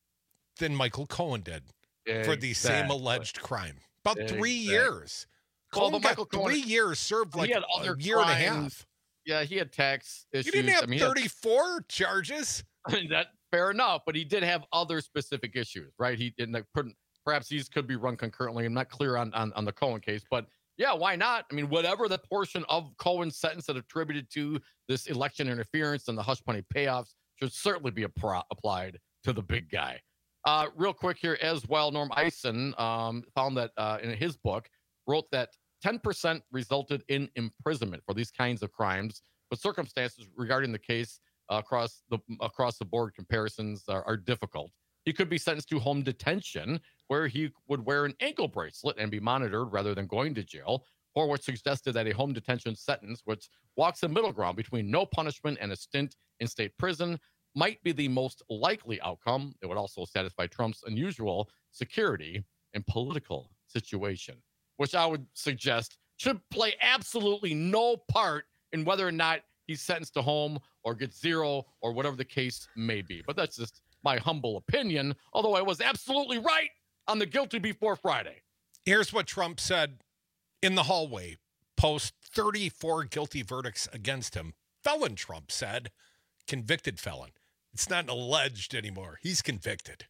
than Michael Cohen did exactly. for the same alleged crime. About exactly. three years. Well, Cohen Michael got three Cohen, years served like he had a other year crimes. and a half. Yeah, he had tax issues. You didn't have I mean, thirty-four had, charges. I mean, that fair enough, but he did have other specific issues, right? He didn't. Perhaps these could be run concurrently. I'm not clear on, on, on the Cohen case, but yeah, why not? I mean, whatever the portion of Cohen's sentence that attributed to this election interference and the hush money payoffs should certainly be a pro- applied to the big guy. Uh, real quick here as well, Norm Eisen um, found that uh, in his book, wrote that ten percent resulted in imprisonment for these kinds of crimes, but circumstances regarding the case uh, across the across the board comparisons are, are difficult. He could be sentenced to home detention, where he would wear an ankle bracelet and be monitored rather than going to jail. Horowitz suggested that a home detention sentence, which walks a middle ground between no punishment and a stint in state prison, might be the most likely outcome. It would also satisfy Trump's unusual security and political situation, which I would suggest should play absolutely no part in whether or not he's sentenced to home or gets zero or whatever the case may be. But that's just my humble opinion, although I was absolutely right on the guilty before Friday. Here's what Trump said in the hallway post thirty-four guilty verdicts against him. Felon, Trump said. Convicted felon. It's not alleged anymore. He's convicted.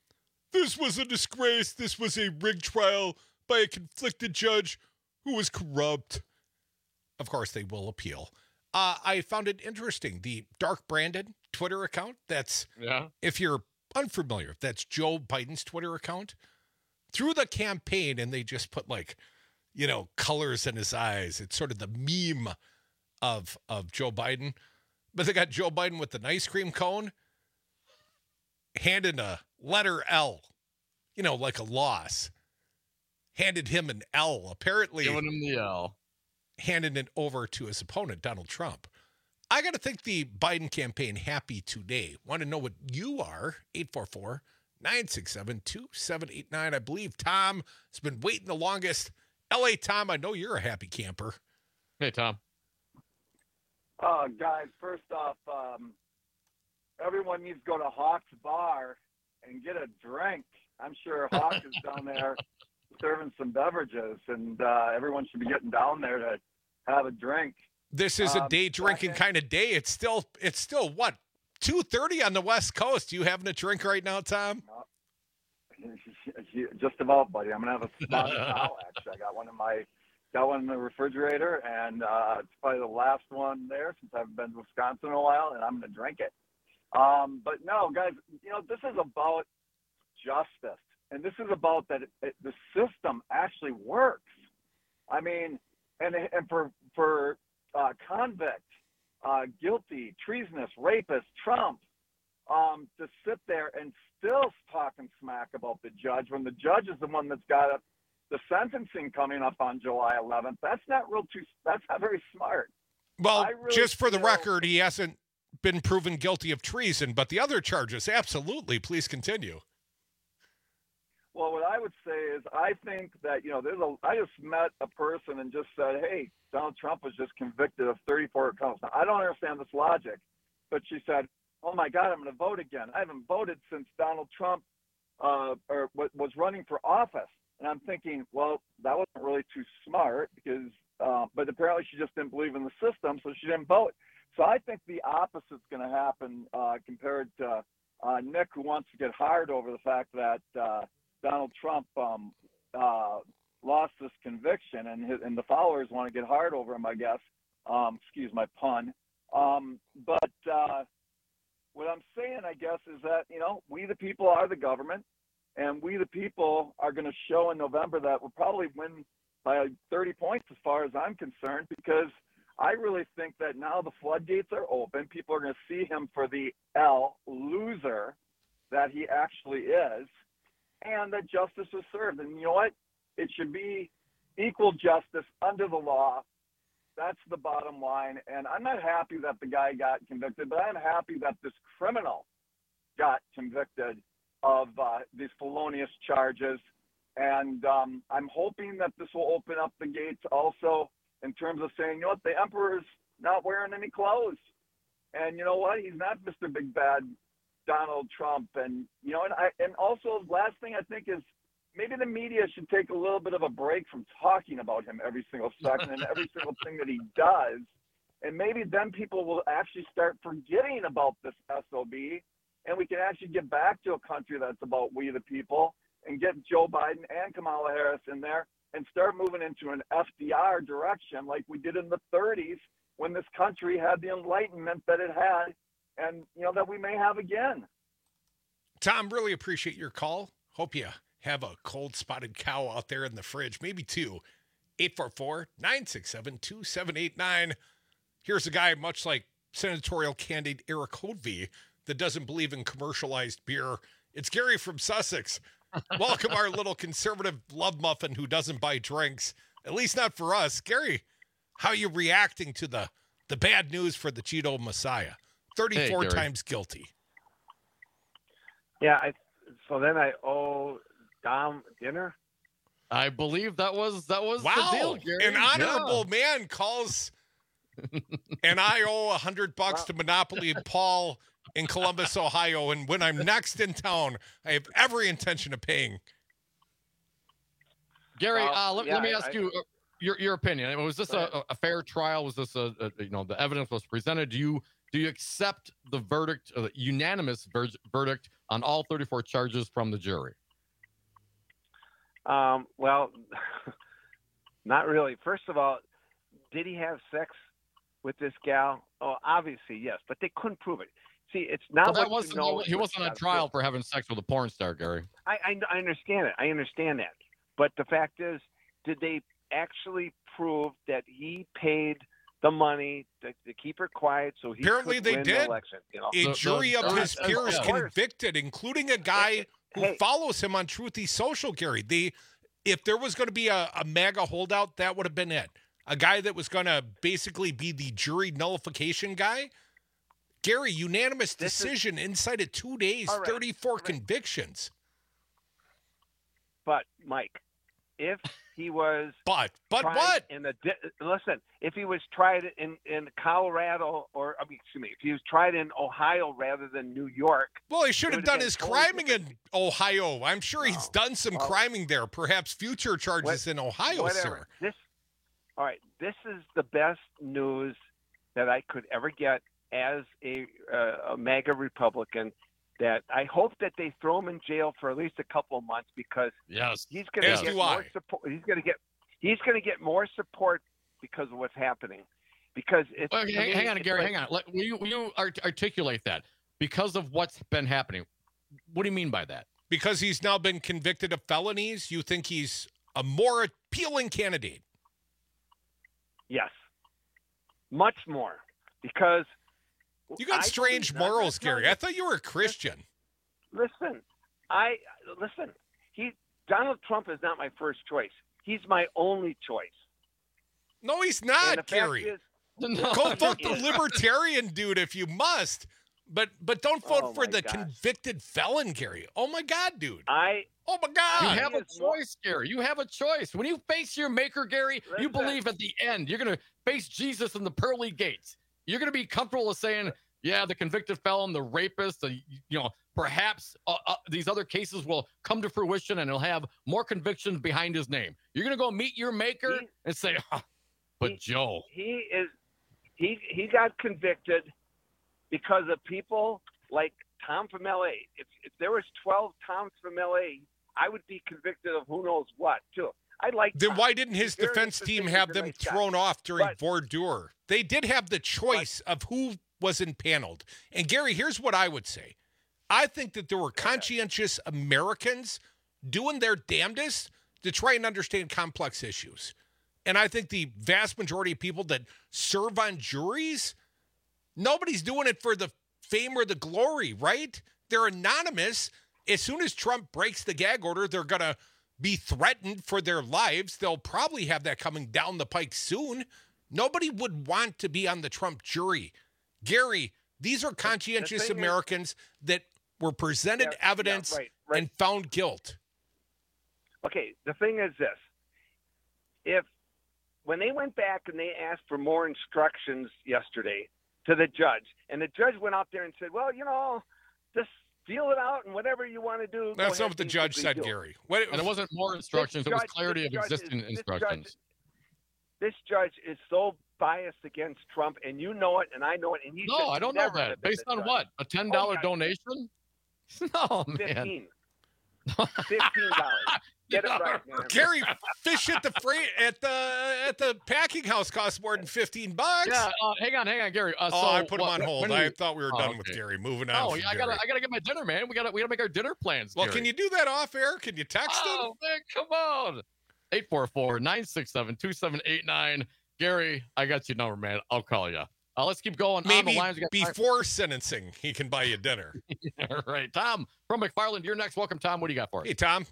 This was a disgrace. This was a rigged trial by a conflicted judge who was corrupt. Of course, they will appeal. Uh, I found it interesting. The Dark Brandon Twitter account, that's, yeah. if you're unfamiliar, that's Joe Biden's Twitter account. Through the campaign, and they just put like, you know, colors in his eyes. It's sort of the meme of, of Joe Biden. But they got Joe Biden with an ice cream cone, handed a letter L, you know, like a loss. Handed him an L, apparently. Giving him the L. Handed it over to his opponent, Donald Trump. I got to think the Biden campaign happy today. Want to know what you are? eight four four, nine six seven, two seven eight nine. I believe Tom has been waiting the longest. L A Tom, I know you're a happy camper. Hey, Tom. Uh, guys, first off, um, everyone needs to go to Hawk's Bar and get a drink. I'm sure Hawk is down there serving some beverages, and uh, everyone should be getting down there to have a drink. This is a Um, day drinking second- kind of day. It's still, it's still what, two thirty on the West Coast. You having a drink right now, Tom? Just about, buddy. I'm gonna have a spotted cow. Actually, I got one in my, got one in the refrigerator, and uh, it's probably the last one there since I've been to Wisconsin in a while, and I'm gonna drink it. Um, but no, guys, you know this is about justice, and this is about that it, it, the system actually works. I mean, and and for for uh, convict, uh, guilty, treasonous, rapist, Trump, um, to sit there and still talking smack about the judge when the judge is the one that's got a, the sentencing coming up on July eleventh. That's not real too. That's not very smart. Well, I really just for the feel- record, he hasn't been proven guilty of treason, but the other charges, absolutely. Please continue. Well, what I would say is, I think that you know, there's a. I just met a person and just said, "Hey, Donald Trump was just convicted of thirty-four counts." Now, I don't understand this logic, but she said, "Oh my God, I'm going to vote again. I haven't voted since Donald Trump uh, or was running for office." And I'm thinking, well, that wasn't really too smart because, uh, but apparently she just didn't believe in the system, so she didn't vote. So I think the opposite's going to happen uh, compared to uh, Nick, who wants to get hard over the fact that uh, Donald Trump um, uh, lost this conviction, and his, and the followers want to get hard over him, I guess. Um, excuse my pun. Um, but uh, what I'm saying, I guess, is that, you know, we the people are the government, and we the people are going to show in November that we'll probably win by thirty points as far as I'm concerned, because I really think that now the floodgates are open. People are going to see him for the L loser that he actually is, and that justice was served. And you know what? It should be equal justice under the law. That's the bottom line. And I'm not happy that the guy got convicted, but I'm happy that this criminal got convicted of uh, these felonious charges. And um, I'm hoping that this will open up the gates also in terms of saying, you know what, the emperor's not wearing any clothes. And you know what? He's not Mister Big Bad Donald Trump. And, you know, and, I, and also last thing I think is maybe the media should take a little bit of a break from talking about him every single second and every single thing that he does. And maybe then people will actually start forgetting about this S O B, and we can actually get back to a country that's about we the people and get Joe Biden and Kamala Harris in there and start moving into an F D R direction like we did in the thirties when this country had the enlightenment that it had, and, you know, that we may have again. Tom, really appreciate your call. Hope you have a cold spotted cow out there in the fridge, maybe two. eight four four, nine six seven, two seven eight nine. Here's a guy much like senatorial candidate Eric Hoadvey that doesn't believe in commercialized beer. It's Gary from Sussex. Welcome our little conservative love muffin who doesn't buy drinks, at least not for us. Gary, how are you reacting to the, the bad news for the Cheeto Messiah? thirty-four Hey, times guilty. Yeah, I, so then I owe Dom dinner? I believe that was that was Wow, the deal, Gary. an honorable Yeah. man calls, and I owe a hundred bucks to Monopoly Paul in Columbus, Ohio. And when I'm next in town, I have every intention of paying. Gary, Well, uh, let, yeah, let me I- ask I- you uh, your your opinion. I mean, was this Go a, a fair trial? Was this a, a you know the evidence was presented? Do you do you accept the verdict, uh, the unanimous ver- verdict on all thirty-four charges from the jury? Um, well, not really. First of all, did he have sex with this gal? Oh, obviously, yes, but they couldn't prove it. See, it's not But that what you wasn't know. he wasn't on trial for having sex with a porn star, Gary. I, I, I understand it. I understand that. But the fact is, did they actually prove that he paid the money to, to keep her quiet so he Apparently could they win did. the election? You know? A The- jury the- of the- his uh, peers yeah. convicted, including a guy who Hey. follows him on Truthy Social, Gary. The if there was going to be a, a MAGA holdout, that would have been it. A guy that was going to basically be the jury nullification guy. Gary, unanimous This is- decision inside of two days, All right. thirty-four convictions. But Mike, if he was But, but tried what? in the di- listen, if he was tried in in Colorado or I mean, excuse me, if he was tried in Ohio rather than New York, Well, he should it have would done been his totally criming different. in Ohio. I'm sure he's No. done some Well, criming there, perhaps future charges what- in Ohio, whatever. sir. This All right, this is the best news that I could ever get as a, uh, a MAGA Republican. That I hope that they throw him in jail for at least a couple of months because yes, he's going to get more support. He's going to get he's going to get more support because of what's happening. Because it's well, hang, hang on, Gary, like, hang on. Let, will you, will you art- articulate that? Because of what's been happening. What do you mean by that? Because he's now been convicted of felonies, you think he's a more appealing candidate? Yes, much more. Because you got I strange believe, morals, Gary. I thought you were a Christian. Listen, I listen. He Donald Trump is not my first choice. He's my only choice. No, he's not, Gary. Is, no, Go vote the libertarian dude if you must, but but don't vote oh for the gosh. convicted felon, Gary. Oh my God, dude. I. Oh my God. You have a choice, Gary. You have a choice. When you face your maker, Gary, Listen. you believe at the end you're going to face Jesus in the pearly gates. You're going to be comfortable with saying, yeah, the convicted felon, the rapist, the, you know, perhaps uh, uh, these other cases will come to fruition and he'll have more convictions behind his name. You're going to go meet your maker he, and say, oh, but he, Joe. He is, he, he got convicted because of people like Tom from L A. If, if there was twelve Toms from L A, I would be convicted of who knows what, too. I like. Then Tom. why didn't his He's defense team have them nice thrown guy. off during But, Vordur? They did have the choice but, of who was impaneled. And Gary, here's what I would say. I think that there were conscientious Americans doing their damnedest to try and understand complex issues. And I think the vast majority of people that serve on juries, nobody's doing it for the fame or the glory, right? They're anonymous. As soon as Trump breaks the gag order, they're going to be threatened for their lives. They'll probably have that coming down the pike soon. Nobody would want to be on the Trump jury. Gary, these are conscientious the Americans is, that were presented yeah, evidence yeah, right, right. and found guilt. Okay, the thing is this. If when they went back and they asked for more instructions yesterday to the judge, and the judge went out there and said, well, you know, just feel it out and whatever you want to do. That's not what the judge said, do. Gary. What, and it wasn't more instructions. Judge, it was clarity of existing is, instructions. Judge, this judge is so biased against Trump, and you know it, and I know it. And he no, I don't know that. Based on judge. what? A ten dollar oh, donation? No, man. Fifteen. Fifteen dollars. Get it right, man. Gary, fish at the freight at the at the packing house costs more than fifteen bucks. Yeah, uh, hang on, hang on, Gary. Uh, oh, so I put what, him on hold. You, I thought we were oh, done okay. with Gary. Moving on. Oh, yeah, I gotta, I gotta get my dinner, man. We gotta, we gotta make our dinner plans. Well, Gary. can you do that off air? Can you text oh, him? Oh man, come on. eight four four, nine six seven, two seven eight nine. Gary, I got your number, man. I'll call you. Uh, let's keep going. Maybe on the lines. before time. sentencing, he can buy you dinner. All right. Tom from McFarland, you're next. Welcome, Tom. What do you got for us? Hey, Tom.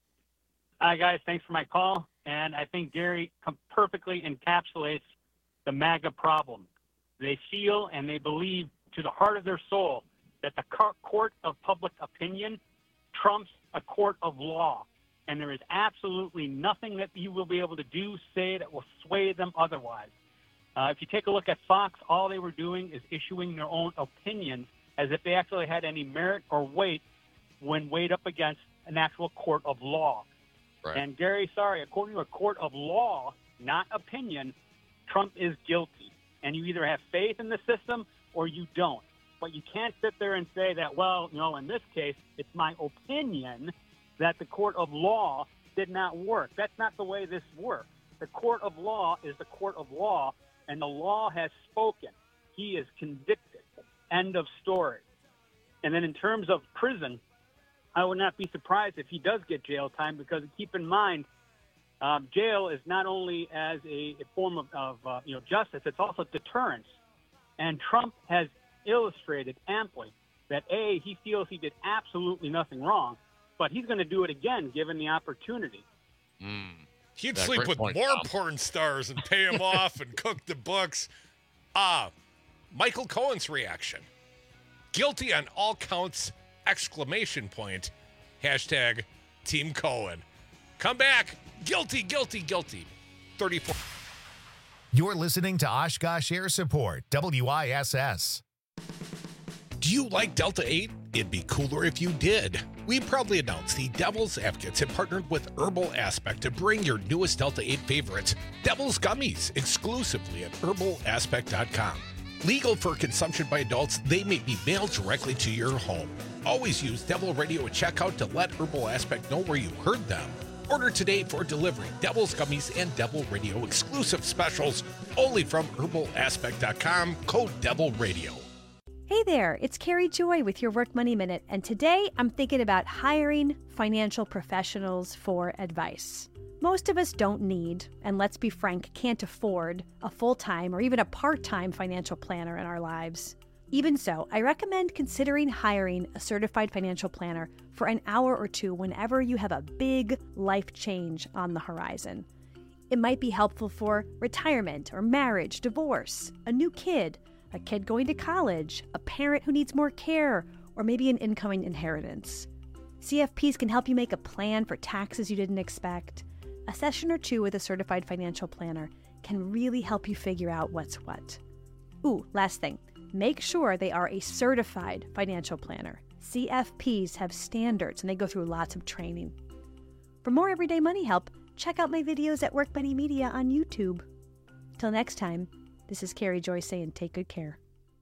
Hi, guys. Thanks for my call. And I think Gary perfectly encapsulates the MAGA problem. They feel and they believe to the heart of their soul that the court of public opinion trumps a court of law. And there is absolutely nothing that you will be able to do, say, that will sway them otherwise. Uh, if you take a look at Fox, all they were doing is issuing their own opinions as if they actually had any merit or weight when weighed up against an actual court of law. Right. And Gary, sorry, according to a court of law, not opinion, Trump is guilty. And you either have faith in the system or you don't. But you can't sit there and say that, well, you know, in this case, it's my opinion that the court of law did not work. That's not the way this works. The court of law is the court of law, and the law has spoken. He is convicted. End of story. And then in terms of prison, I would not be surprised if he does get jail time, because keep in mind, um, jail is not only as a, a form of, of uh, you know justice, it's also deterrence. And Trump has illustrated amply that, A, he feels he did absolutely nothing wrong, but he's going to do it again given the opportunity. Mm. He'd Yeah, sleep great with point, more Tom. porn stars and pay him off and cook the books. Ah, uh, Michael Cohen's reaction. Guilty on all counts, exclamation point. Hashtag Team Cohen. Come back. Guilty, guilty, guilty. thirty-four. You're listening to Oshkosh Air Support, W I S S. Do you like Delta eight? It'd be cooler if you did. We proudly announced the Devil's Advocates have partnered with Herbal Aspect to bring your newest Delta eight favorites, Devil's Gummies, exclusively at herbal aspect dot com. Legal for consumption by adults, they may be mailed directly to your home. Always use Devil Radio at checkout to let Herbal Aspect know where you heard them. Order today for delivery. Devil's Gummies and Devil Radio exclusive specials only from herbal aspect dot com, code Devil Radio. Hey there, it's Carrie Joy with your Work Money Minute, and today I'm thinking about hiring financial professionals for advice. Most of us don't need, and let's be frank, can't afford, a full-time or even a part-time financial planner in our lives. Even so, I recommend considering hiring a certified financial planner for an hour or two whenever you have a big life change on the horizon. It might be helpful for retirement or marriage, divorce, a new kid, a kid going to college, a parent who needs more care, or maybe an incoming inheritance. C F Ps can help you make a plan for taxes you didn't expect. A session or two with a certified financial planner can really help you figure out what's what. Ooh, last thing. Make sure they are a certified financial planner. C F Ps have standards and they go through lots of training. For more everyday money help, check out my videos at Work Money Media on YouTube. Till next time, this is Carrie Joy saying take good care.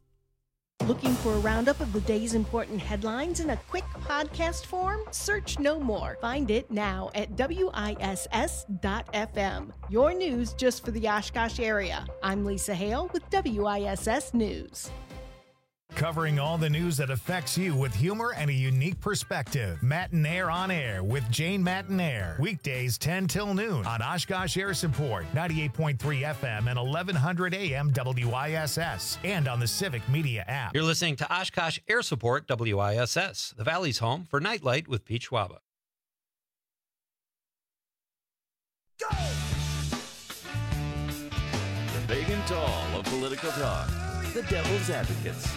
Looking for a roundup of the day's important headlines in a quick podcast form? Search no more. Find it now at W I S S dot F M. Your news just for the Oshkosh area. I'm Lisa Hale with W I S S News. Covering all the news that affects you with humor and a unique perspective. Matinaire on Air with Jane Matinaire. Weekdays ten till noon on Oshkosh Air Support, ninety-eight point three F M and eleven hundred A M W I S S, and on the Civic Media app. You're listening to Oshkosh Air Support W I S S, the Valley's home for Nightlight with Pete Schwaba. The big and tall of political talk. The Devil's Advocates.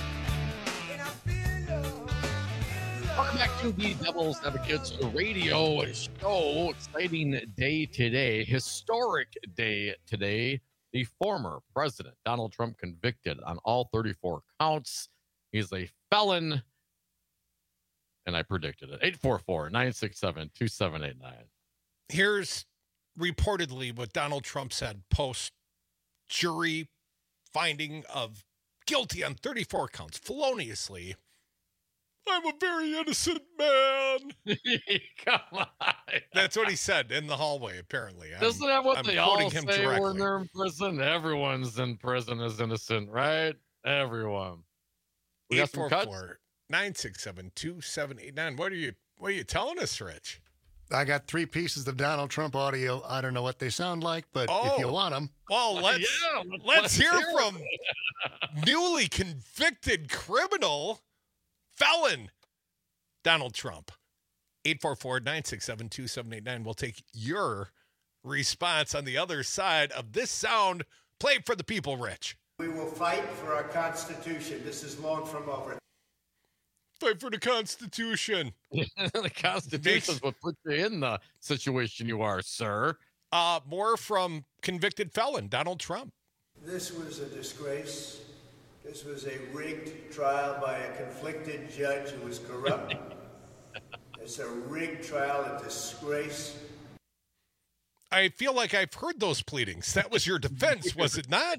Welcome back to the Devil's Advocates radio show. Exciting day today, historic day today. The former president, Donald Trump, convicted on all thirty-four counts. He's a felon, and I predicted it. eight four four, nine six seven, two seven eight nine. Here's reportedly what Donald Trump said post jury finding of guilty on thirty-four counts, feloniously. I'm a very innocent man. Come on. That's what he said in the hallway, apparently. I'm, Isn't that what I'm they all him say directly. when they're in prison? Everyone's in prison is innocent, right? Everyone. We got some cuts? eight four four, nine six seven, two seven eight nine. What are you what are you telling us, Rich? I got three pieces of Donald Trump audio. I don't know what they sound like, but Oh. if you want them. Well, let's Yeah, let's, let's hear hear from newly convicted criminal felon Donald Trump. eight four four, nine six seven, two seven eight nine. We'll take your response on the other side of this sound. Play for the people, Rich. We will fight for our Constitution. This is long from over. Fight for the Constitution. The Constitution is what put you in the situation you are, sir. Uh, more from convicted felon Donald Trump. This was a disgrace. This was a rigged trial by a conflicted judge who was corrupt. It's a rigged trial, a disgrace. I feel like I've heard those pleadings. That was your defense, was it not?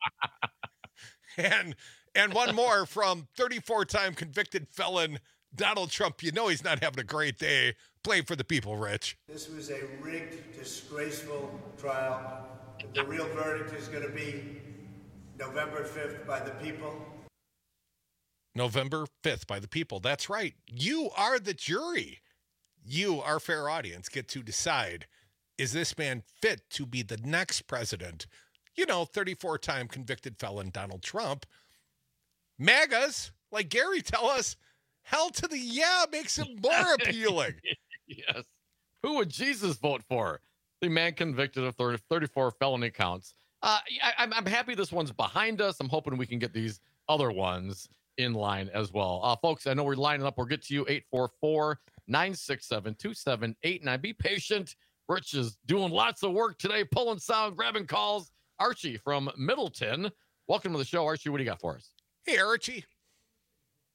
And and one more from thirty-four-time convicted felon Donald Trump. You know he's not having a great day. Play for the people, Rich. This was a rigged, disgraceful trial. The real verdict is going to be November fifth by the people. November fifth by the people. That's right. You are the jury. You, our fair audience, get to decide, is this man fit to be the next president? You know, thirty-four-time convicted felon Donald Trump. MAGAs, like Gary tell us, hell to the yeah makes him more appealing. Yes. Who would Jesus vote for? The man convicted of thirty, thirty-four felony counts. Uh, I, I'm, I'm happy this one's behind us. I'm hoping we can get these other ones in line as well. Uh, folks, I know we're lining up. We'll get to you, eight four four, nine six seven, two seven eight nine. Be patient. Rich is doing lots of work today, pulling sound, grabbing calls. Archie from Middleton. Welcome to the show, Archie. What do you got for us? Hey, Archie.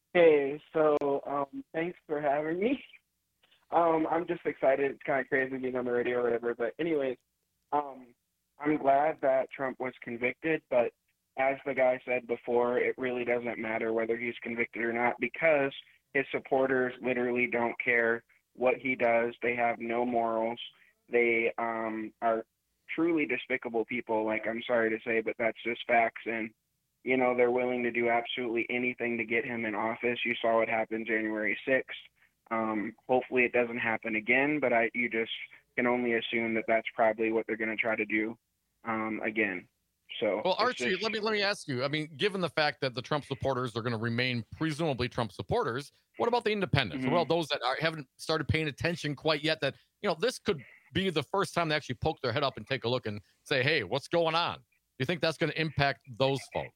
Hey, so um, thanks for having me. Um, I'm just excited. It's kind of crazy being on the radio or whatever. But anyways, um, I'm glad that Trump was convicted. But as the guy said before, it really doesn't matter whether he's convicted or not because his supporters literally don't care what he does. They have no morals. They um, are truly despicable people. Like, I'm sorry to say, but that's just facts. And you know, they're willing to do absolutely anything to get him in office. You saw what happened January sixth. Um, hopefully it doesn't happen again, but I, you just can only assume that that's probably what they're going to try to do um, again. So, well, it's Archie, just- let me let me ask you. I mean, given the fact that the Trump supporters are going to remain presumably Trump supporters, what about the independents? Mhm. Well, those that are, haven't started paying attention quite yet. That you know, this could be the first time they actually poke their head up and take a look and say, "Hey, what's going on?" Do you think that's going to impact those folks?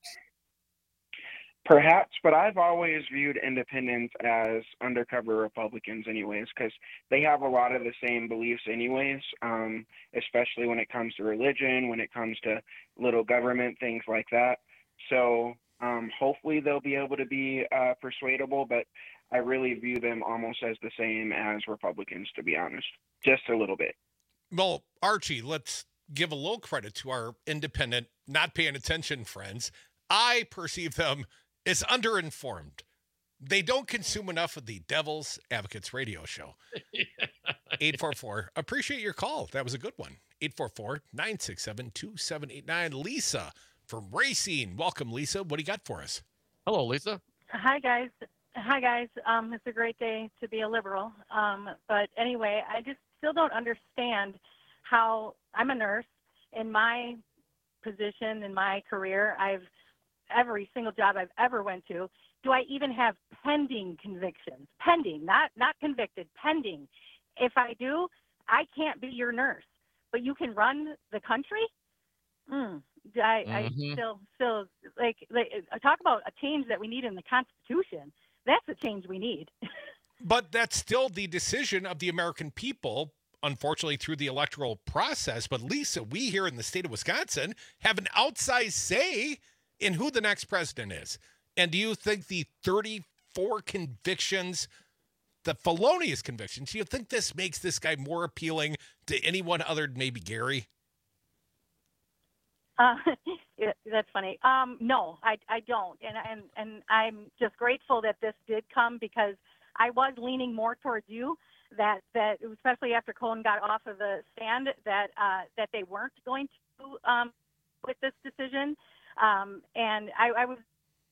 Perhaps, but I've always viewed independents as undercover Republicans anyways, because they have a lot of the same beliefs anyways, um, especially when it comes to religion, when it comes to little government, things like that. So um, hopefully they'll be able to be uh, persuadable, but I really view them almost as the same as Republicans, to be honest, just a little bit. Well, Archie, let's give a little credit to our independent, not paying attention friends. I perceive them as underinformed. They don't consume enough of the Devil's Advocates radio show. eight four four, appreciate your call. That was a good one. eight four four, nine six seven, two seven eight nine. Lisa from Racine. Welcome, Lisa. What do you got for us? Hello, Lisa. Hi, guys. Hi, guys. Um, it's a great day to be a liberal. Um, but anyway, I just still don't understand how I'm a nurse. In my position, in my career, I've every single job I've ever went to, do I even have pending convictions? Pending, not not convicted, pending. If I do, I can't be your nurse, but you can run the country? Mm, I, Mhm. I still, still, like, like, talk about a change that we need in the Constitution. That's a change we need. But that's still the decision of the American people, unfortunately, through the electoral process. But Lisa, we here in the state of Wisconsin have an outsized say in who the next president is. And do you think the thirty-four convictions, the felonious convictions, do you think this makes this guy more appealing to anyone other than maybe Gary? Uh, yeah, that's funny. Um, no, I, I don't. And, and, and I'm just grateful that this did come because I was leaning more towards you that, that especially after Cohen got off of the stand, that, uh, that they weren't going to, um, with this decision. Um, and I, I was,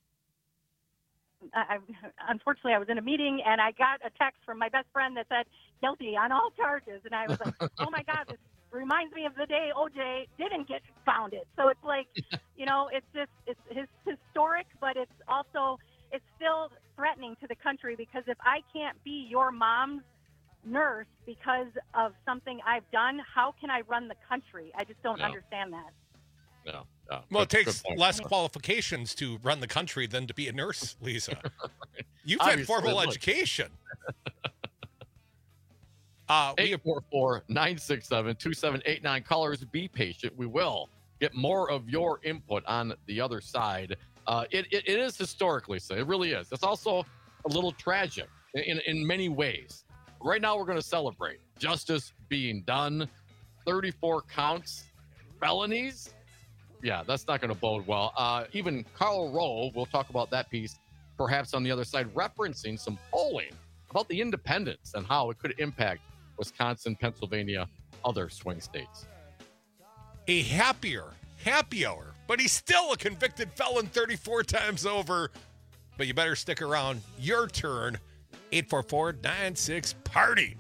I, unfortunately, I was in a meeting and I got a text from my best friend that said guilty on all charges. And I was like, oh my God, this reminds me of the day O J didn't get founded. So it's like, you know, it's just, it's, it's historic, but it's also, it's still threatening to the country because if I can't be your mom's nurse because of something I've done, how can I run the country? I just don't No. understand that. No, no. Well, it Good- takes good point. less qualifications to run the country than to be a nurse, Lisa. You've had Obviously, formal look. education. Uh, eight four four, nine six seven, two seven eight nine. Callers, be patient. We will get more of your input on the other side. Uh, it, it, it is historically so. It really is. It's also a little tragic in, in many ways. Right now, we're going to celebrate justice being done. thirty-four counts, felonies. Yeah, that's not going to bode well. Uh, even Karl Rove, we'll talk about that piece, perhaps on the other side, referencing some polling about the independents and how it could impact Wisconsin, Pennsylvania, other swing states. A happier, happy hour, but he's still a convicted felon thirty-four times over. But you better stick around. Your turn. eight four four, nine six, party.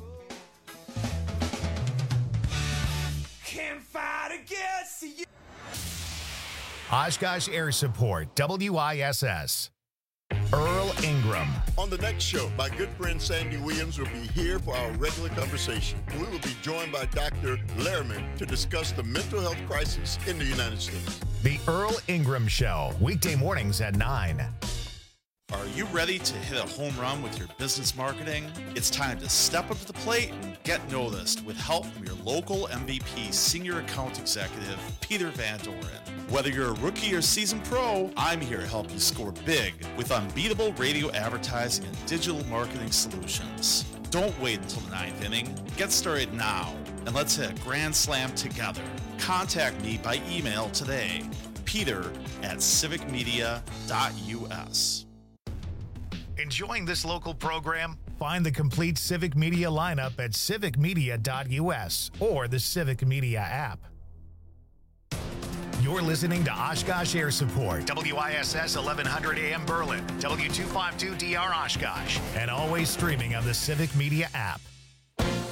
Can't fight against you. Oshkosh Air Support, W I S S. Earl Ingram. On the next show, my good friend Sandy Williams will be here for our regular conversation. We will be joined by Doctor Lehrman to discuss the mental health crisis in the United States. The Earl Ingram Show, weekday mornings at nine. Are you ready to hit a home run with your business marketing? It's time to step up to the plate and get noticed with help from your local M V P Senior Account Executive, Peter Van Doren. Whether you're a rookie or seasoned pro, I'm here to help you score big with unbeatable radio advertising and digital marketing solutions. Don't wait until the ninth inning. Get started now, and let's hit a grand slam together. Contact me by email today, peter at civic media dot u s. Enjoying this local program? Find the complete Civic Media lineup at civic media dot u s or the Civic Media app. You're listening to Oshkosh Air Support, W I S S eleven hundred A M Berlin, W two fifty-two D R Oshkosh, and always streaming on the Civic Media app.